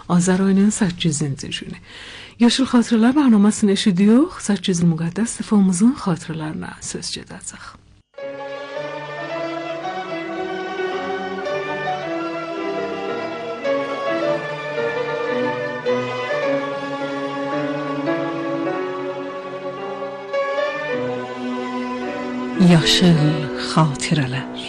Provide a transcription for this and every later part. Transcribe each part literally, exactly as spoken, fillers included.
Azər ayının səkkizinci günü. Yaşıl Xatirələr proqramını eşidirik. səkkiz il müqəddəs Sifamızın xatirələrinə söz gedəcək. Yaşıl Xatirələr.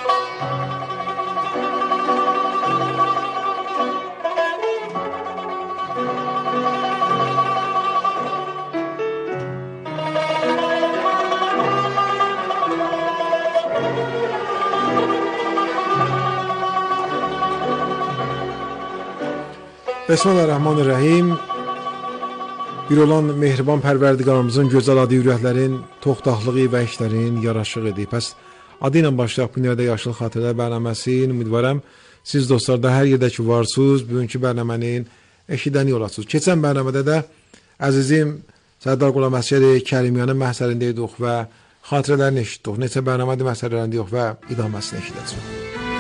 Bismillahirrahmanirrahim. Bir olan mehriban pərverdigarımızın gözəl adı ürəklərin, toxtaqlığı və işlərin yaraşığıdır. Pəs adı ilə başlayaq bu növdə Yaşıl Xatirələr bərnaməsini. Ümidvaram siz dostlar da hər yerdə ki varsınız, bugünkü bərnamənin eşidəni olasınız. Keçən bərnamədə də əzizim Sərdar Qulam Əsgəri Kərimiyanın məhsərində idik və xatirələrini eşitdik. Neçə bərnamədə məhsərlərində idik və idaməsini eşidəcəyik.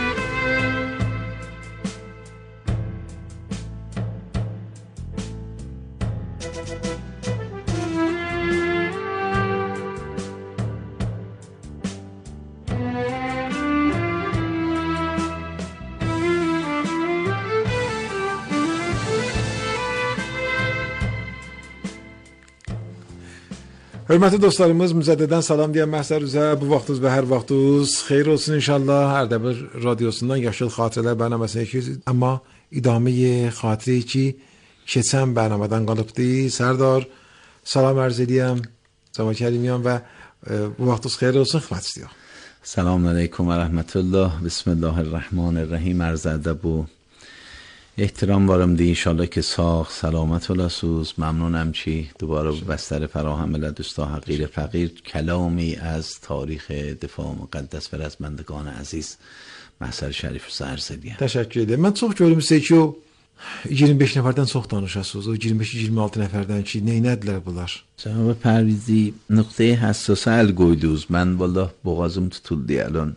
Hörmətli dostlarımız, müzəddədən salam deyən məhsər üzə bu vaxtınız və hər vaxtınız xeyir olsun inşallah. Ərdəbil radiosundan Yaşıl Xatirələr bərnaməsinə eşirsiniz. Amma idamə xatirəyi ki, keçən bərnamədən qalıbdı. Sərdar, salam ərz edəyəm. Cəmal Kərimiyan və e, bu vaxtınız xeyir olsun, xidmət istəyək. Selamun aleyküm və rəhmətullah. Bismillahirrahmanirrahim. Ərz edəb bu احترام وارم دی انشالله که ساخ سلامت و لسوز. ممنونم چی دوباره بستر فراهم ملت دوستا حقیر فقیر کلامی از تاریخ دفاع مقدس و رزمندگان عزیز محضر şərif Sərzəliyə. Təşəkkür edirəm. Mən çox görmüşəm ki, o iyirmi beş nəfərdən çox danışasınız. O iyirmi beş iyirmi altı nəfərdən ki, neynədilər bunlar? Cənab Pərvizi nöqtəyə həssas əl qoydunuz. Mən vallah boğazım tutuldu الان.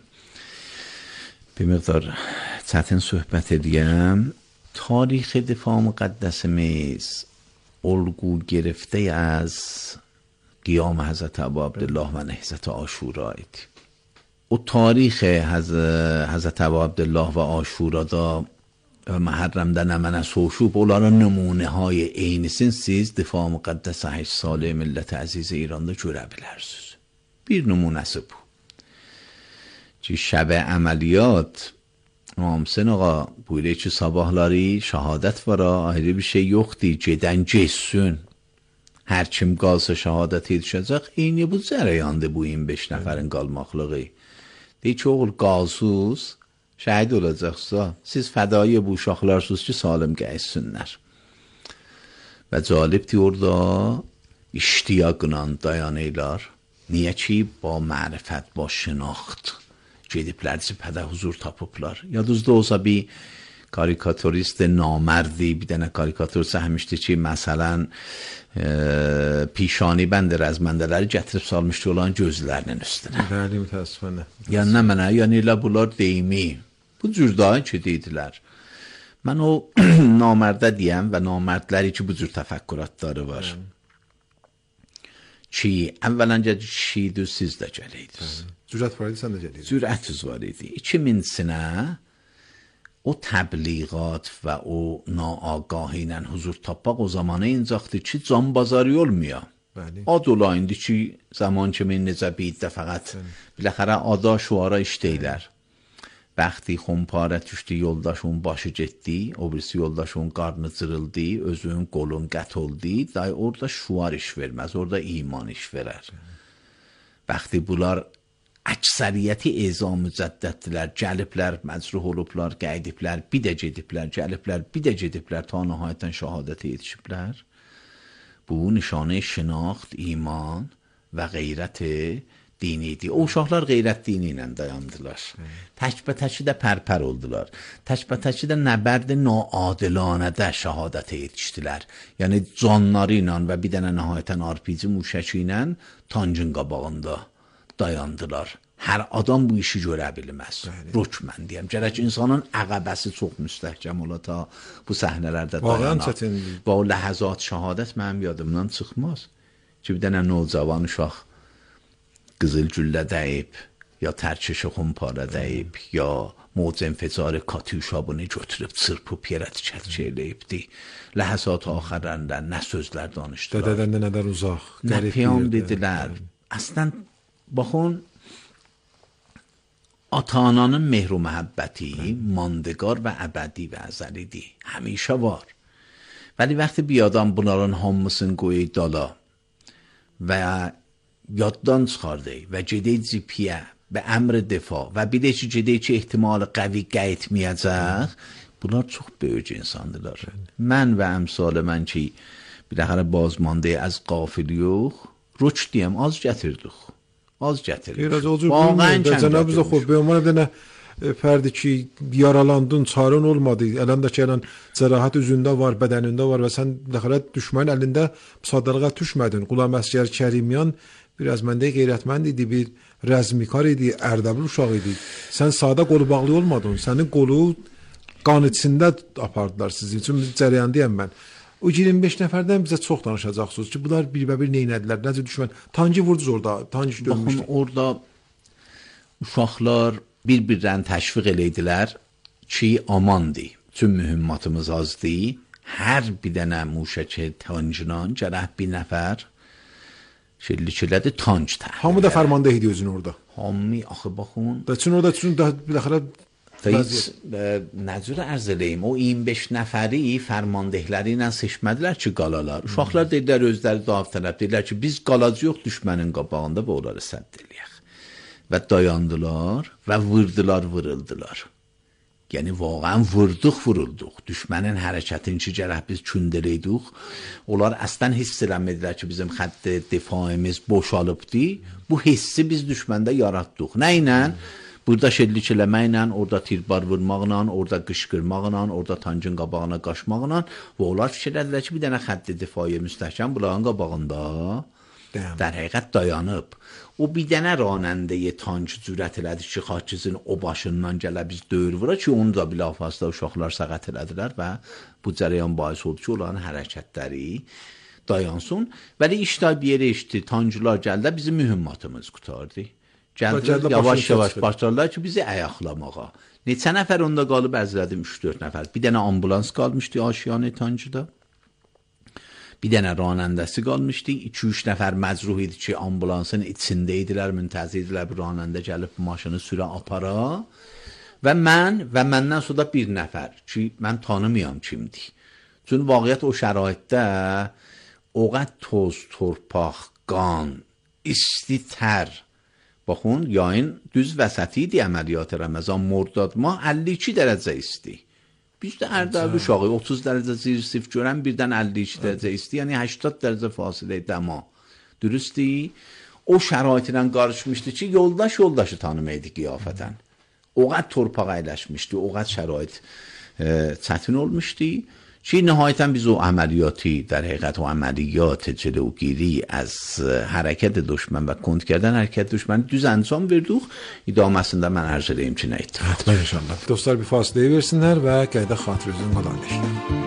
Bir miqdar çətin söhbət edəyəm. تاریخ دفاع مقدس میز الگو گرفته از قیام حضرت ابا عبدالله و نهضت عاشورا و تاریخ حضرت ابا عبدالله و عاشورا da محرم da من سوشو bunların nümunə های eynisini siz difaa müqəddəs هشت ساله millət əziz İranda görə bilərsiniz. Bir nümunəsi bu. Ki şəb əməliyyat Namsen ağa buyuruyor ki sabahları şehadet var ha ayrı bir şey yoktu ceden cessun her kim qalsa şehadet edəcək eyni bu cərəyandı bu yirmi beş nəfərin qalmaqlığı deyir ki oğul qalsız şəhid olacaqsa siz fədai bu uşaqlarsınız ki salim gəlsinlər və calibdir orada iştiyaqla dayanırlar niyə ki با معرفت با şinaxt gediblər cibhədə huzur tapıblar. Yadınızda olsa bir karikaturist namərdi bir dənə karikatur səhmişdi ki, məsələn e, pişani bənd rəzməndələri gətirib salmışdı olan gözlərinin üstünə. Bəli, mütəəssifənə. Yəni nə mənə, yəni elə bunlar deyimi. Bu cür da ki, deyidilər. Mən o namərdə deyəm və namərdləri ki, bu cür təfəkküratları var. Ki, əvvələncə şiidü siz də gəliydiniz. Cürət var idi, sən də gəliydin. Cürətiniz var idi. iki min sənə o təbliğat və o naagahı ilə huzur tapmaq o zamana incaqdır ki, can bazarı olmuyor. Ad ola indi ki, zaman kimi necə biyiddə fəqət biləxərə ada şuara işləyirlər. Bəxti xumparət düşdü, yoldaşın başı getdi, o birisi yoldaşın qarnı cırıldı, özün qolun qət oldu, day orada şuar iş verməz, orada iman iş verər. Bəxti bunlar əksəriyyəti ezam mücəddətdilər, gəliblər, məcruh olublar, qeydiblər, bir də gediblər, gəliblər, bir də gediblər, ta nəhayətən şəhadətə yetişiblər. Bu nişanə şinaxt, iman və qeyrət dinidir. O uşaqlar qeyrət dini ilə dayandılar. Təkbətəki də pərpər oldular. Təkbətəki də nəbərdi naadilanə də şəhadətə yetişdilər. Yəni canları ilə və bir dənə nəhayətən arpici muşəki ilə tancın qabağında dayandılar. Hər adam bu işi görə bilməz. Rok mən deyəm. Gərək insanın əqəbəsi çox müstəhkəm ola ta bu səhnələrdə dayana. Və o ləhəzat şəhadət mənim yadımdan çıxmaz. Ki, bir dənə nolcavan uşaq qızıl güllə dəyib, ya tərkişi xumpara dəyib, ya موج انفجار کاتیوشا bunu götürüb çırpıb yerə tikərçi eləyibdi. Ləhəzat axırlarında nə sözlər danışdılar. Dədədən də nədən uzaq, qərib piyam dedilər. Əslən, baxın, ata-ananın mehru məhəbbəti mandegار və əbədi və əzəlidir. Həmişə var. ولی وقتی بیادم bunların hamısını qoyub dala və yaddan çıxardı və gedək cipiyə və əmr defa və bir də ki, gedək ki, ehtimalı qəvi qayıtmayacaq, bunlar çox böyük insandılar. Mən və əmsalı mən ki, biləxərə bazmandı az qafil yox, roç deyəm, az gətirdik. Az gətirdik. Vağən kəndə xob, be عنوان bir dənə fərdi ki, yaralandın, çarın olmadı, əlində ki, ələn cərahat üzündə var, bədənində var və sən biləxərə düşmənin əlində müsadılığa düşmədin. Qulam Əsgər Kərimyan biraz məndə qeyrətmənd idi, bir rəzmikar idi, ərdəbil uşaq idi. Sən sadə qolu bağlı olmadın, sənin qolu qan içində apardılar sizin üçün, cərəyan deyəm mən. O iyirmi beş nəfərdən bizə çox danışacaqsınız ki, bunlar bir-bə-bir neynədilər, necə düşmən, tancı vurdunuz orada, tancı dönmüşdü. Baxın, orada uşaqlar bir-birdən təşviq eləydilər ki, amandır, tüm mühümmatımız azdır, hər bir dənə muşəkə tancınan gərək bir nəfər şilliklədi tanc təhvil. Hamı da fərmanda idi özünü orada. Hamı, axı, baxın. Da çün orada çün da biləxərə Nəcür ərz eləyim, o iyirmi beş nəfəri fərmandehləri ilə seçmədilər ki, qalalar. Uşaqlar dedilər, özləri dav tələb dedilər ki, biz qalacı yox düşmənin qabağında və onları sədd eləyək. Və dayandılar və vurdular, vırıldılar. Yəni, vaqən vurduq, vurulduq. Düşmənin hərəkətin ki, gərək biz kündələydik. Onlar əslən hiss eləmədilər ki, bizim xətt difayimiz boşalıbdı. Bu hissi biz düşməndə yaratdıq. Nə ilə? Burada şellik eləməklə, orada tirbar vurmaqla, orada qışqırmaqla, orada tancın qabağına qaşmaqla və onlar fikir edilər ki, bir dənə xətt difayı müstəhkəm bunların qabağında در həqiqət dayanıb. O bir dənə ranəndəyə tanc cürət elədi ki, xaçizin o başından gələ biz döyür vura ki, onu da bilafasda uşaqlar səqət elədilər və bu cərəyan bahis oldu ki, onların hərəkətləri dayansın. Vəli işdə bir yerə işdi, tancılar gəldə bizim mühümmatımız qutardı. Gəldilər, yavaş-yavaş başlarlar ki, bizi əyaqlamağa. Neçə nəfər onda qalıb əzlədim, üç dörd nəfər. Bir dənə ambulans qalmışdı aşiyanə tancıda. Bir dənə ranəndəsi qalmışdı. iki üç nəfər məcruh idi ki, ambulansın içində idilər, müntəzir idilər, bir ranəndə gəlib maşını sürə apara. Və mən və məndən sonra bir nəfər ki, mən tanımayam kimdir. Çünki vaqiət o şəraitdə oqət toz, torpaq, qan, isti tər. Baxın, yayın düz vəsəti idi əməliyyat Ramazan mordad ma əlli iki dərəcə isti. Biz də ərdəli uşağı otuz dərəcə zirsif görən birdən əlli iki dərəcə isti, yəni həştad dərəcə fasilə dəma. Dürüstü? O şəraitlə qarışmışdı ki, yoldaş yoldaşı tanımaydı qiyafətən. Oqət torpaq əyləşmişdi, oqət şərait e, çətin olmuşdu. ki nهایتاً biz o عملیاتی در حقیقت و عملیات جلوگیری از حرکت دشمن و کند کردن حرکت دشمن düz انجام verdik. İdaməsində mən arz edeyim ki, nə etdik. Hətmən inşallah. Dostlar bir fasiləyə versinlər və qayda xatirəmizin qalan işlər.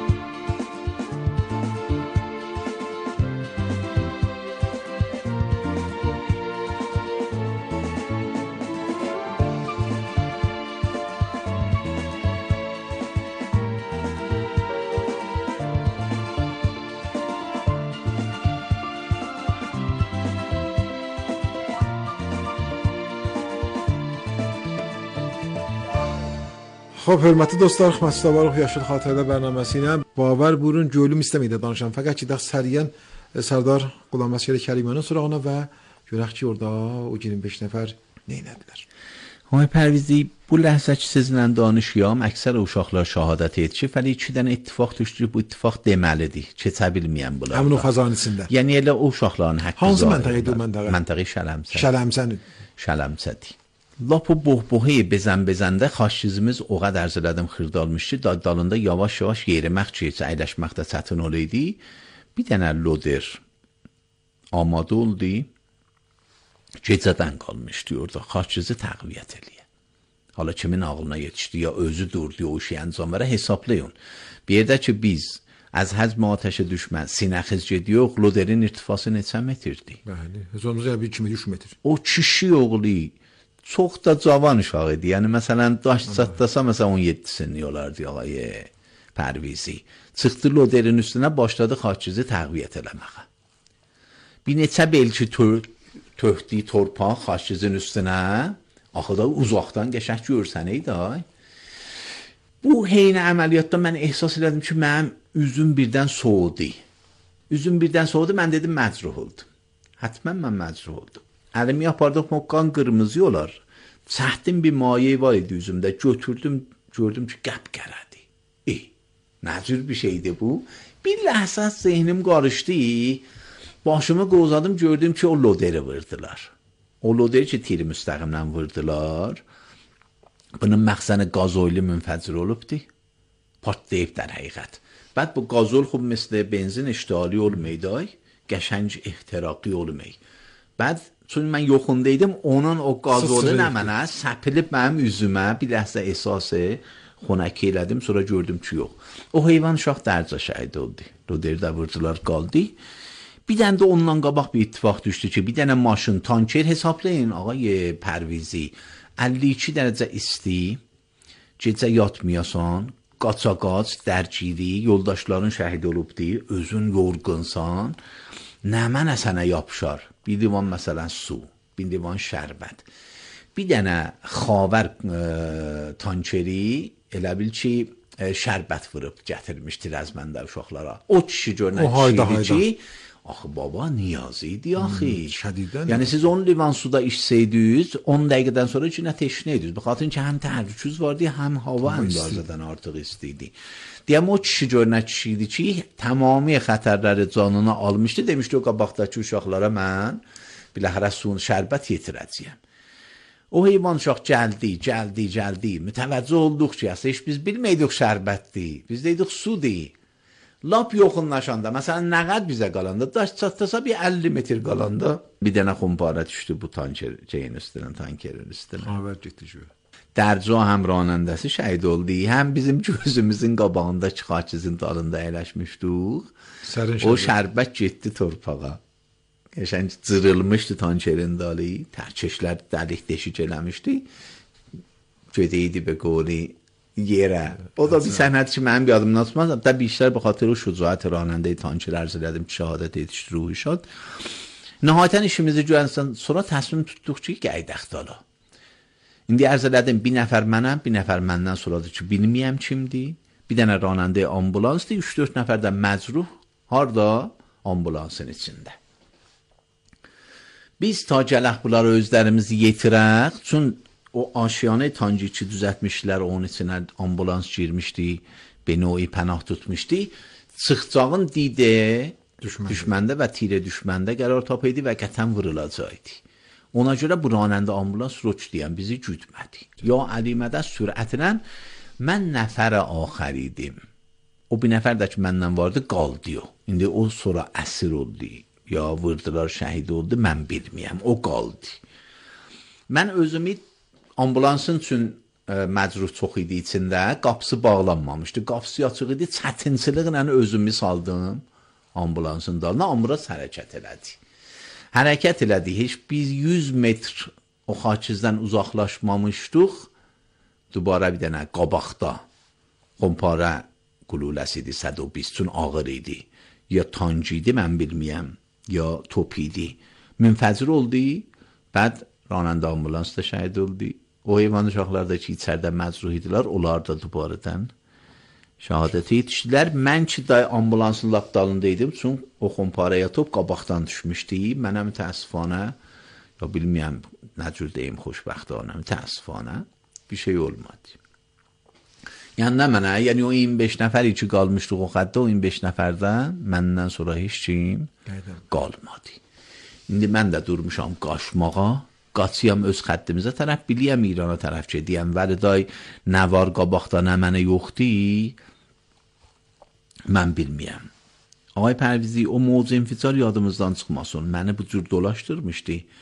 خب hörmətli dostlar, xidmətçidə varıq Yaşıl Xatirələr bərnaməsi ilə Bavar buyurun gölüm istəməkdə danışan. Fəqət ki, səriyən Sərdar Qulam Əsgər Kərimanın sorağına və görək ki, orada o iyirmi beş nəfər nə edilər. Ay Pərvizi, bu ləhzə ki, sizinlə danışıyam, əksər uşaqlar şəhadət edir ki, fəli iki dənə ittifaq düşdü, bu ittifaq deməlidir, keçə bilməyən bunlar. Həmin o xəzanisində. Yəni elə o uşaqların haqqı. Hansı məntəqədir o məntəqə? Məntəqə Şələmsə. Şələmsənin. Şələmsədir. Lap o boğboğuyu bezən-bezəndə xaşizimiz o qədər zələdim xırdalmış ki, dalında yavaş-yavaş yerimək ki, əyləşməkdə çətin olaydı. Bir dənə loder amadə oldu. gecədən qalmışdı orada, xaçızı təqviyyət eləyə. Hala kimin ağlına yetişdi ya özü durdu o işi anzam verə hesaplayın. Bir yerdə ki biz از حجم آتش دشمن سینخز جدیوق لودرین ارتفاعı neçə metrdir? Bəli, heç olmazsa bir iki metr, üç metr. O kişi oğlu çox da cavan uşaq idi. Yəni məsələn daş çatdasa məsələn on yeddi sinni olardı ağay Pərvizi. Çıxdı loderin üstünə başladı xaçızı təqviyyət eləməyə. Bir neçə belki töhdü torpaq xaçızın üstünə axı da uzaqdan qəşəng görsən idi. Bu heyn əməliyyatda mən ehsas elədim ki, mənim üzüm birdən soğudu. Üzüm birdən soğudu, mən dedim məcruh oldum. Hətmən mən məcruh oldum. Əlimi yapardıq, qan qırmızı olar. Çəhdin bir maye var idi üzümdə. Götürdüm, gördüm ki, qəpqərədi. E, nəcür bir şeydi bu. Bir ləhsə zehnim qarışdı. Başımı qozadım, gördüm ki, o loderi vurdular. O loderi ki, tiri müstəqimdən vurdular. Bunun məxzəni qazoylu münfəcir olubdu. Patlayıb در həqiqət. بعد bu gazol خب مثل benzin iştihali olmaydı. Qəşəng ihtiraqi olmaydı. بعد چون mən yoxundaydım, onun o gazolu nə mənə səpilib mənim üzümə bir ləhzə ehsası xunəki elədim. Sonra gördüm ki, yox. O heyvan uşaq dərcə şəhid oldu. Loderi də vurdular, qaldı. Bir dənə də ondan qabaq bir ittifaq düşdü ki, bir dənə maşın, tanker hesablayın ağay Pərvizi. əlli iki dərəcə isti, gecə yatmayasan, qaça-qaç, dərgiri, yoldaşların şəhid olubdu, özün yorğunsan, nə mənə sənə yapışar? Bir divan məsələn su, bir divan şərbət. Bir dənə xavər e, tankeri elə bil ki, e, şərbət vurub gətirmişdir az məndə uşaqlara. O kişi görünən kişiydi ki, axı baba niyazıydı axı. Şədidən. Yəni siz on livan suda içsəydiniz, on dəqiqədən sonra ki, nə teşnə edirsiniz. Baxatın ki, həm təhlüküz vardı, həm hava əndazədən artıq istiydi. Deyəm o kişi görünən kişiydi ki, tamami xətərləri canına almışdı. Demişdi o qabaqdakı uşaqlara mən bilahərə suyun şərbət yetirəcəyəm. O heyvan uşaq gəldi, gəldi, gəldi. Mütəvəccüh olduq ki, heç biz bilməydik şərbətdir. Biz deydik sudur. Lap yoxunlaşanda, məsələn, nəqəd bizə qalanda, daş çatdasa bir əlli metr qalanda bir dənə xumpara düşdü bu tanker, şeyin üstünə, tankerin üstünə. Xəbər getdi ki. Dərco həm ranəndəsi şəhid oldu, həm bizim gözümüzün qabağındakı xaçızın dalında əyləşmişdik. O şərbət getdi torpağa. Qəşəng cırılmışdı tankerin dalı, tərkeşlər dəlik deşik eləmişdi. Gedəydi be qoli yerə. O da bir sənət ki, mənim yadımdan çıxmaz. Da بیشتر به خاطر şücaət ranəndə tanker arz elədim ki, şəhadət yetişdi ruhu şad. Nəhayətən işimizi görəndən sonra təsmim tutduq ki, gəydək dala. İndi arz elədim, bir nəfər mənəm, bir nəfər məndən sonradır ki, bilməyəm kimdir. Bir dənə ranəndə ambulansdır, üç dörd nəfər də məcruh, harda? Ambulansın içində. Biz ta gələk bunları özlərimizi yetirək, çün o aşiyanə tancı ki düzəltmişlər, onun içinə ambulans girmişdi, benoyi pənah tutmuşdu. Çıxcağın didə düşməndə. düşməndə və tirə düşməndə qərar tapıydı və qətən vurulacaqdı. Ona görə bu ranəndə ambulans roç deyən bizi güdmədi. Ya əlimədə sürətlə mən nəfərə axər idim. O bir nəfər də ki məndən vardı, qaldı o. İndi o sonra əsir oldu. Ya vurdular, şəhid oldu, mən bilməyəm. O qaldı. Mən özümü ambulansın üçün ə, məcruh çox idi içində, qapısı bağlanmamışdı. Qapısı açıq idi, çətinçiliklə özümü saldım ambulansın dalına. Ambulans hərəkət elədi. Hərəkət elədi. Heç biz yüz metr o xaçizdən uzaqlaşmamışdıq. Dubara bir dənə qabaqda xumpara qululəsi idi, صد و بیست üçün ağır idi. Ya tanc idi, mən bilməyəm, ya top idi. Münfəcir oldu. Bəd ranəndə ambulans da şəhid oldu. O heyvan uşaqlar da ki, içərdə məcruh idilər, onlar da dubaradan şəhadətə yetişdilər. Mən ki, da ambulansın lap dalındaydım, çünki o xumparaya top qabaqdan düşmüşdü. Mənə mütəəssifanə, ya bilməyəm, nə cür deyim, xoşbəxtانə, mütəəssifanə bir şey olmadı. Yəni nə mənə, yəni o iyirmi beş nəfər ki qalmışdıq o xəttə, o iyirmi beş nəfərdən məndən sonra heç kim qalmadı. İndi mən də durmuşam qaçmağa, qaçıyam öz xəttimizə tərəf, biliyəm İrana tərəf gediyəm, vəli day nə var qabaqda, nə mənə yoxdur, mən bilməyəm. Ağay Pərvizi, o mövzu inficar yadımızdan çıxmasın, məni bu cür dolaşdırmışdı.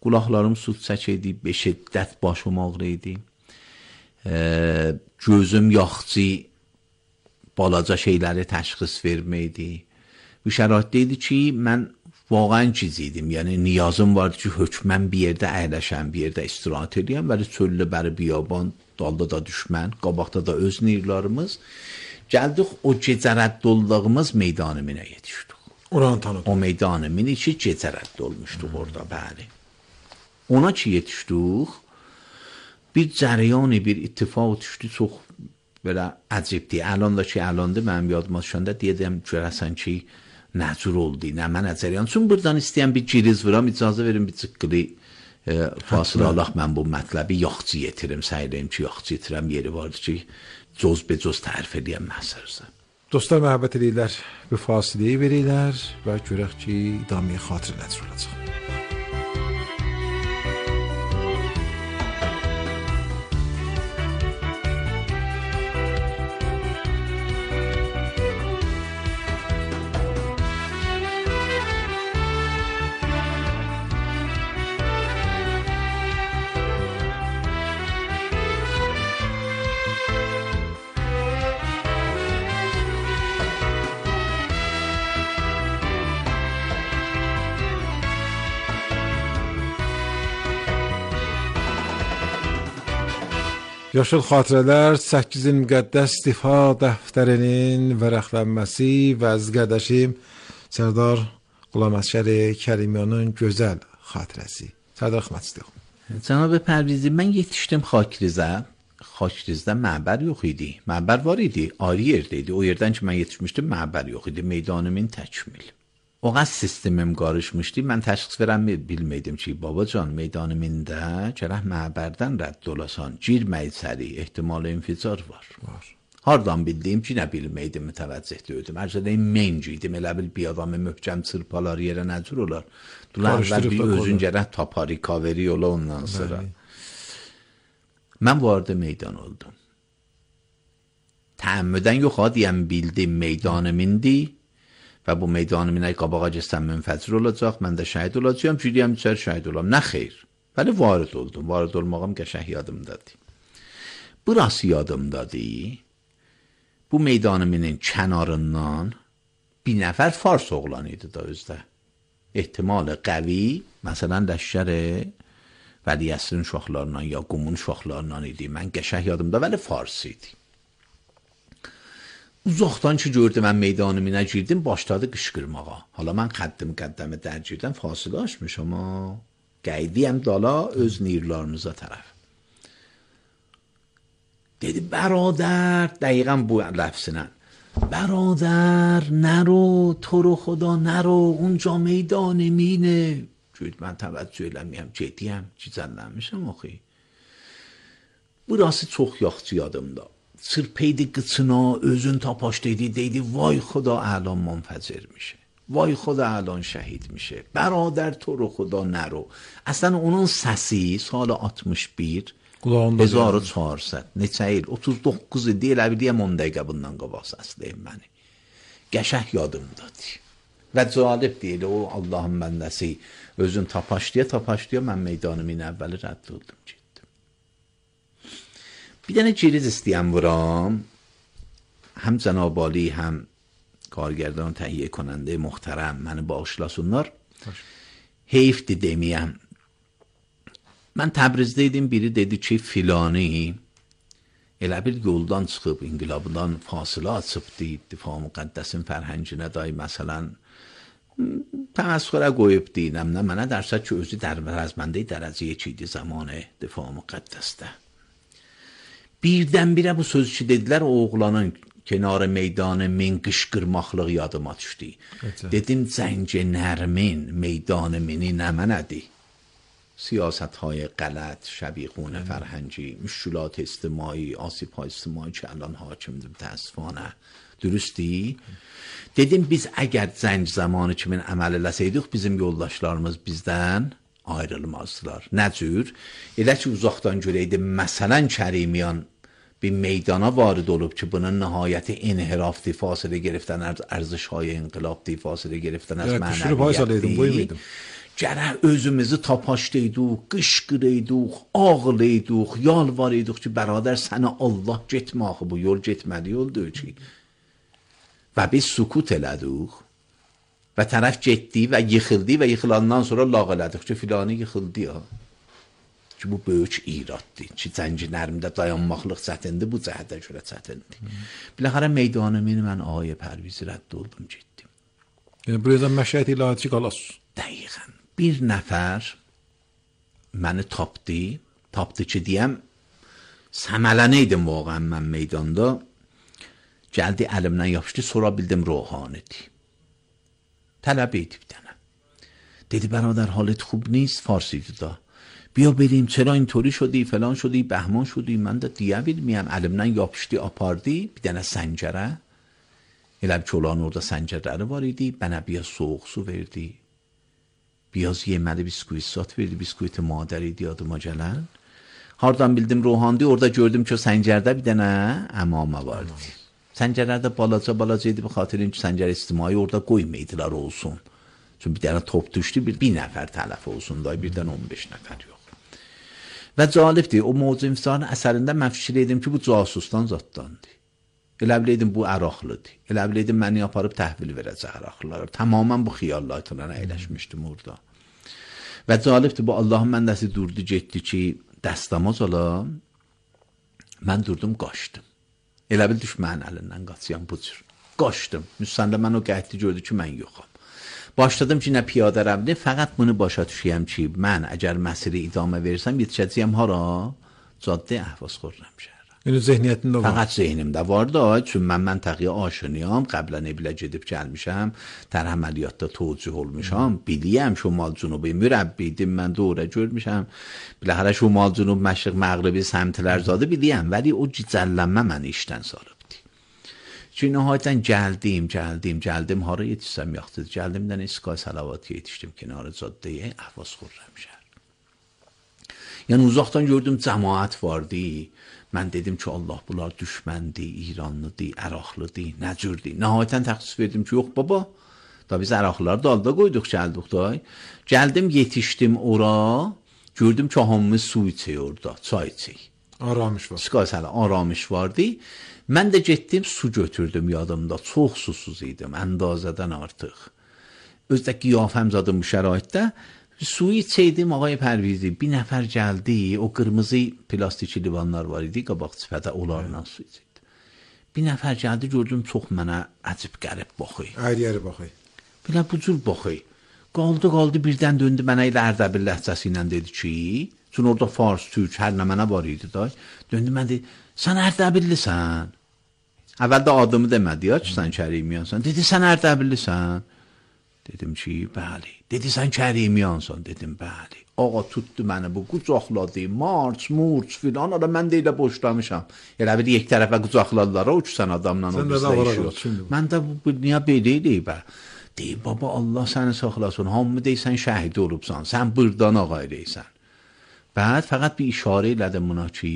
Qulaqlarım su çəkirdi, be şiddət başım ağrıydı. Ee, gözüm yaxçı balaca şeyləri təşxis verməkdi. Bu şəraitdə idi ki, mən واقعا چیزیدیم، یعنی نیازم vardı ki hökmən bir yerdə əyləşəm, bir yerdə istirahət edəyəm və çöllə bəri biyaban, dalda da düşmən, qabaqda da öz nirlarımız. Gəldik o gecə rədd olduğumuz meydan minə yetişdik. Oranı tanıdıq. O meydan min ki gecə rədd olmuşduq orada, bəli. Ona ki yetişdik, bir cəryanı, bir ittifaq düşdü, çox belə əcibdir. Əlan da ki, əlandır, mənim yadıma düşəndə deyədəm, görəsən ki, nəcur oldu, nə mənə cəryan. Çünki buradan istəyən bir giriz vuram, icazə verin bir çıqqılı e, fasilə alaq, mən bu mətləbi yaxçı yetirim, səyləyim ki, yaxçı yetirəm yeri vardır ki, coz be coz tərif edəyəm məhsərsə. Dostlar məhəbbət edirlər, bu fasiləyi verirlər və görək ki, idamiyə xatirə nəcür olacaq. Yaşıl xatirələr səkkiz il müqəddəs istifa dəftərinin vərəqlənməsi və əziz qardaşım Sərdar Qulam Əsgəri Kərimiyanın gözəl xatirəsi. Sərdar xidmət istəyirəm. Cənab Pərvizi, mən yetişdim Xakirizə. Xakirizdə məbər yox idi. Məbər var idi, ayrı yerdə idi. O yerdən ki mən yetişmişdim, məbər yox idi. Meydanımın təkmil. O qaz sistemim qarışmışdı. Mən təşxis verəm bilməydim ki, babacan meydanımında gərək məbərdən rədd olasan, girmək içəri, ehtimal inficar var. Var. Hardan bildiyim ki, nə bilməydim, mütəvəccih deyildim. Ərzədəyim menciydim, elə bil bir adamı möhkəm çırpalar yerə nəcür olar. Dular əvvəl bir özün gərək tapar, rikaveri yola ondan sonra. Mən bu arada meydan oldum. Təəmmüdən yox ha, deyəm bildim meydanımindi. Və bu meydanımına qabağa getsəm münfəcir olacaq, mən də şəhid olacağım, girəyəm içər şəhid olam. Nə xeyr. Bəli, varid oldum. Varid olmağım qəşəng yadımdadır. Burası yadımdadır. Bu meydanımının kənarından bir nəfər fars oğlan idi da özdə. Ehtimalı qəvi, məsələn, Ləşkər Vəli Əsrin uşaqlarından ya Qumun uşaqlarından idi. Mən qəşəng yadımda, vəli fars idi. Uzaqdan ki gördüm, mən meydanımına girdim, başladı qışqırmağa. Hala mən xəddim qəddəmi dərcirdən fasilə açmış, amma qəydiyəm dala öz nirlarımıza tərəf. Dedi, برادر، دقیقا bu لفظنن، برادر نرو، تو رو خدا نرو، اونجا میدان مینه. Çünkü ben təvəccüh eləməyəm, ciddiyəm, cizənlənmişəm oxuy. Burası çox yaxşı yadımda. Çırpeydi qıçına, özün tapaşdıydı, deydi, vay xuda الان منفجر میشه. vay xuda الان şəhid میشه. برادر تو رو خدا نرو. Əslən onun səsi سال altmış bir هزار و چهارصد neçə il? otuz doqquz il deyil, əbiliyəm on dəqiqə bundan qabaq səsləyim məni. Qəşəng yadımdadır. Və cəlib deyil, o Allahın bəndəsi özün tapaşdıya tapaşdıya mən meydanımın əvvəli rədd oldum, getdim. Bir dənə giriz istəyəm vuram. Həm Cənab Ali, həm kargərdan təhiyyə konəndə muhterəm məni bağışlasınlar. Heyfdir deməyəm. Mən Təbrizdə idim, biri dedi ki, filani elə bir yoldan çıxıb, inqilabından fasilə açıbdı, Difaa Müqəddəsin fərhənginə dair məsələn təməssürə qoyub deyinəm, nə mənə dərsə ki, özü dərvəzməndə dərəcəyə ki idi zamanı Difaa Müqəddəsdə. Birdən-birə bu sözü ki dedilər, o oğlanın kenarı meydanı min qışqırmaqlıq yadıma düşdü. Dedim, Zəngə Nərmin meydanı mini nə mənədir? سیاست های غلط، شبیخونه فرهنگی، مشکلات اجتماعی، آسیب های اجتماعی که الان حاکمdir mütəəssifانə. Dürüstdür? Dedim, biz əgər zəng zamanı kimin əməl eləsəydik, bizim yoldaşlarımız bizdən ayrılmazdılar. Nə cür? Elə ki, uzaqdan görəydim, məsələn, Kərimiyan bir meydana varid olub ki, bunun nihayəti inhirafdır, fasilə گرفتن ارزش های انقلابdır, fasilə گرفتن از معنویتdir. gərək özümüzü tapaşdıyduq, qışqırıyduq, ağlayduq, yalvarıyduq ki, bərabər sənə Allah getmə axı, bu yol getməli yoldur ki. Və biz sukut elədik və tərəf getdi və yıxıldı və yıxılandan sonra lağ elədik ki, filanı yıxıldı ya. Ki, bu böyük iraddır ki, zənginlərimdə dayanmaqlıq çətindir, bu cəhətə görə çətindir. Biləxərə meydanımın mən Ağay Pərvizi rədd oldum, getdim. Yəni, buradan məşəyyət ilahi qalasız. Dəqiqən. Bir nəfər məni tapdı, tapdı ki, deyəm, səmələnəydim vaqən mən meydanda, gəldi əlimdən yapışdı, sonra bildim ruhanidir. Tələb edib dənə. Dedi, برادر حالت خوب نیست، فارسیدی da. بیا بریم چرا اینطوری شدی فلان شدی بهمان شدی من da deyə bilməyəm əlimdən yapışdı apardı bir dənə səncərə elə bir çoğlan orada səncərləri var idi bana biraz soğuk su verdi biraz yeməli bisküvit sat verdi bisküvit madər idi adıma gələn hardan bildim ruhandi orada gördüm ki o səncərdə bir dənə əmamə vardı səncərlərdə balaca balaca idi bu xatirin ki səncər istimai orada qoymaydılar olsun çünki bir dənə top düşdü bir, bir nəfər tələf olsun da birdən on beş nəfər yox Və cəlibdir, o Mövzu İnfisarın əsərində mən fikir edim ki, bu casusdan zaddandır. Elə biləydim, bu əraqlıdır. Elə biləydim, məni aparıb təhvil verəcək əraqlılara. Tamamən bu xiyallarla əyləşmişdim orada. Və cəlibdir, bu Allahın məndəsi durdu, getdi ki, dəstəmaz ola, mən durdum, qaçdım. Elə bil düşmənin əlindən qaçıyam bu cür. Qaçdım. Müsəndə mən o qəhdi gördü ki, mən yoxam. Başladım ki, nə piyadə rəvni, fəqət bunu başa düşəyəm ki, mən əgər məsiri idamə versəm, yetişəcəyəm hara? Caddə Əhvaz Xürrəmşəhərə. Yəni, zehniyyətində var. Fəqət zehnimdə var da, çünki mən məntiqəyə aşiniyam, qəblə nebilə gedib gəlmişəm, tər əməliyyatda tövcüh olmuşam, biliyəm, şumal cünubi mürəbbidim, mən doğru görmüşəm, biləxərə şumal cünub, məşriq, məğribi, səmtilər zadı biliyəm, vəli o cicəllənmə məni işdən sarıbdır. Çünki nəhayətən gəldim, gəldim, gəldim, hara yetişsəm yaxdıdır, gəldim də İskay Salavatı yetişdim kənarı caddəyə, Əhvaz Xürrəmşəhər. Yəni uzaqdan gördüm cəmaət vardı, mən dedim ki, Allah bunlar düşməndir, İranlıdır, Əraqlıdır, nəcürdür. Nəhayətən təxsis verdim ki, yox baba, da biz Əraqlıları dalda qoyduq, gəldik da. Gəldim, yetişdim ora, gördüm ki, hamımız su içək orada, çay içək. Aramış var. İskay Salavatı, aramış vardı. Mən də getdim, su götürdüm yadımda, çox susuz idim, əndazədən artıq. Özdə qiyafəm zadım bu şəraitdə, suyu içəydim, Ağay Pərvizi, bir nəfər gəldi, o qırmızı plastik livanlar var idi, qabaq cipədə, onlarla su içəydi. Bir nəfər gəldi, gördüm, çox mənə əcib qərib baxı. Əyriyəri baxı. Belə bu cür baxı. Qaldı, qaldı, birdən döndü, mənə ilə Ərdəbil ləhcəsi ilə dedi ki, çünki orada fars, türk, hər nə mənə var idi da, döndü, mən dedi, sən Ərdəbillisən. Əvvəldə adımı demədi ya ki, sən Kərimiyansan. Dedi, sən Ərdəbillisən. Dedim ki, bəli. Dedi, sən Kərimiyansan. Dedim, bəli. Ağa tutdu məni bu, qucaqladı, març, murç filan. Ara mən də elə boşlamışam. Elə bir yek tərəfə qucaqladılar, o üç sən adamla o bizdə işiyor. Mən də bu, niyə belə deyib bə? Deyib, baba, Allah səni saxlasın. Hamı deysən, şəhid olubsan. Sən burdan ağay deysən. Bəd, fəqət bir işarə elədim buna ki,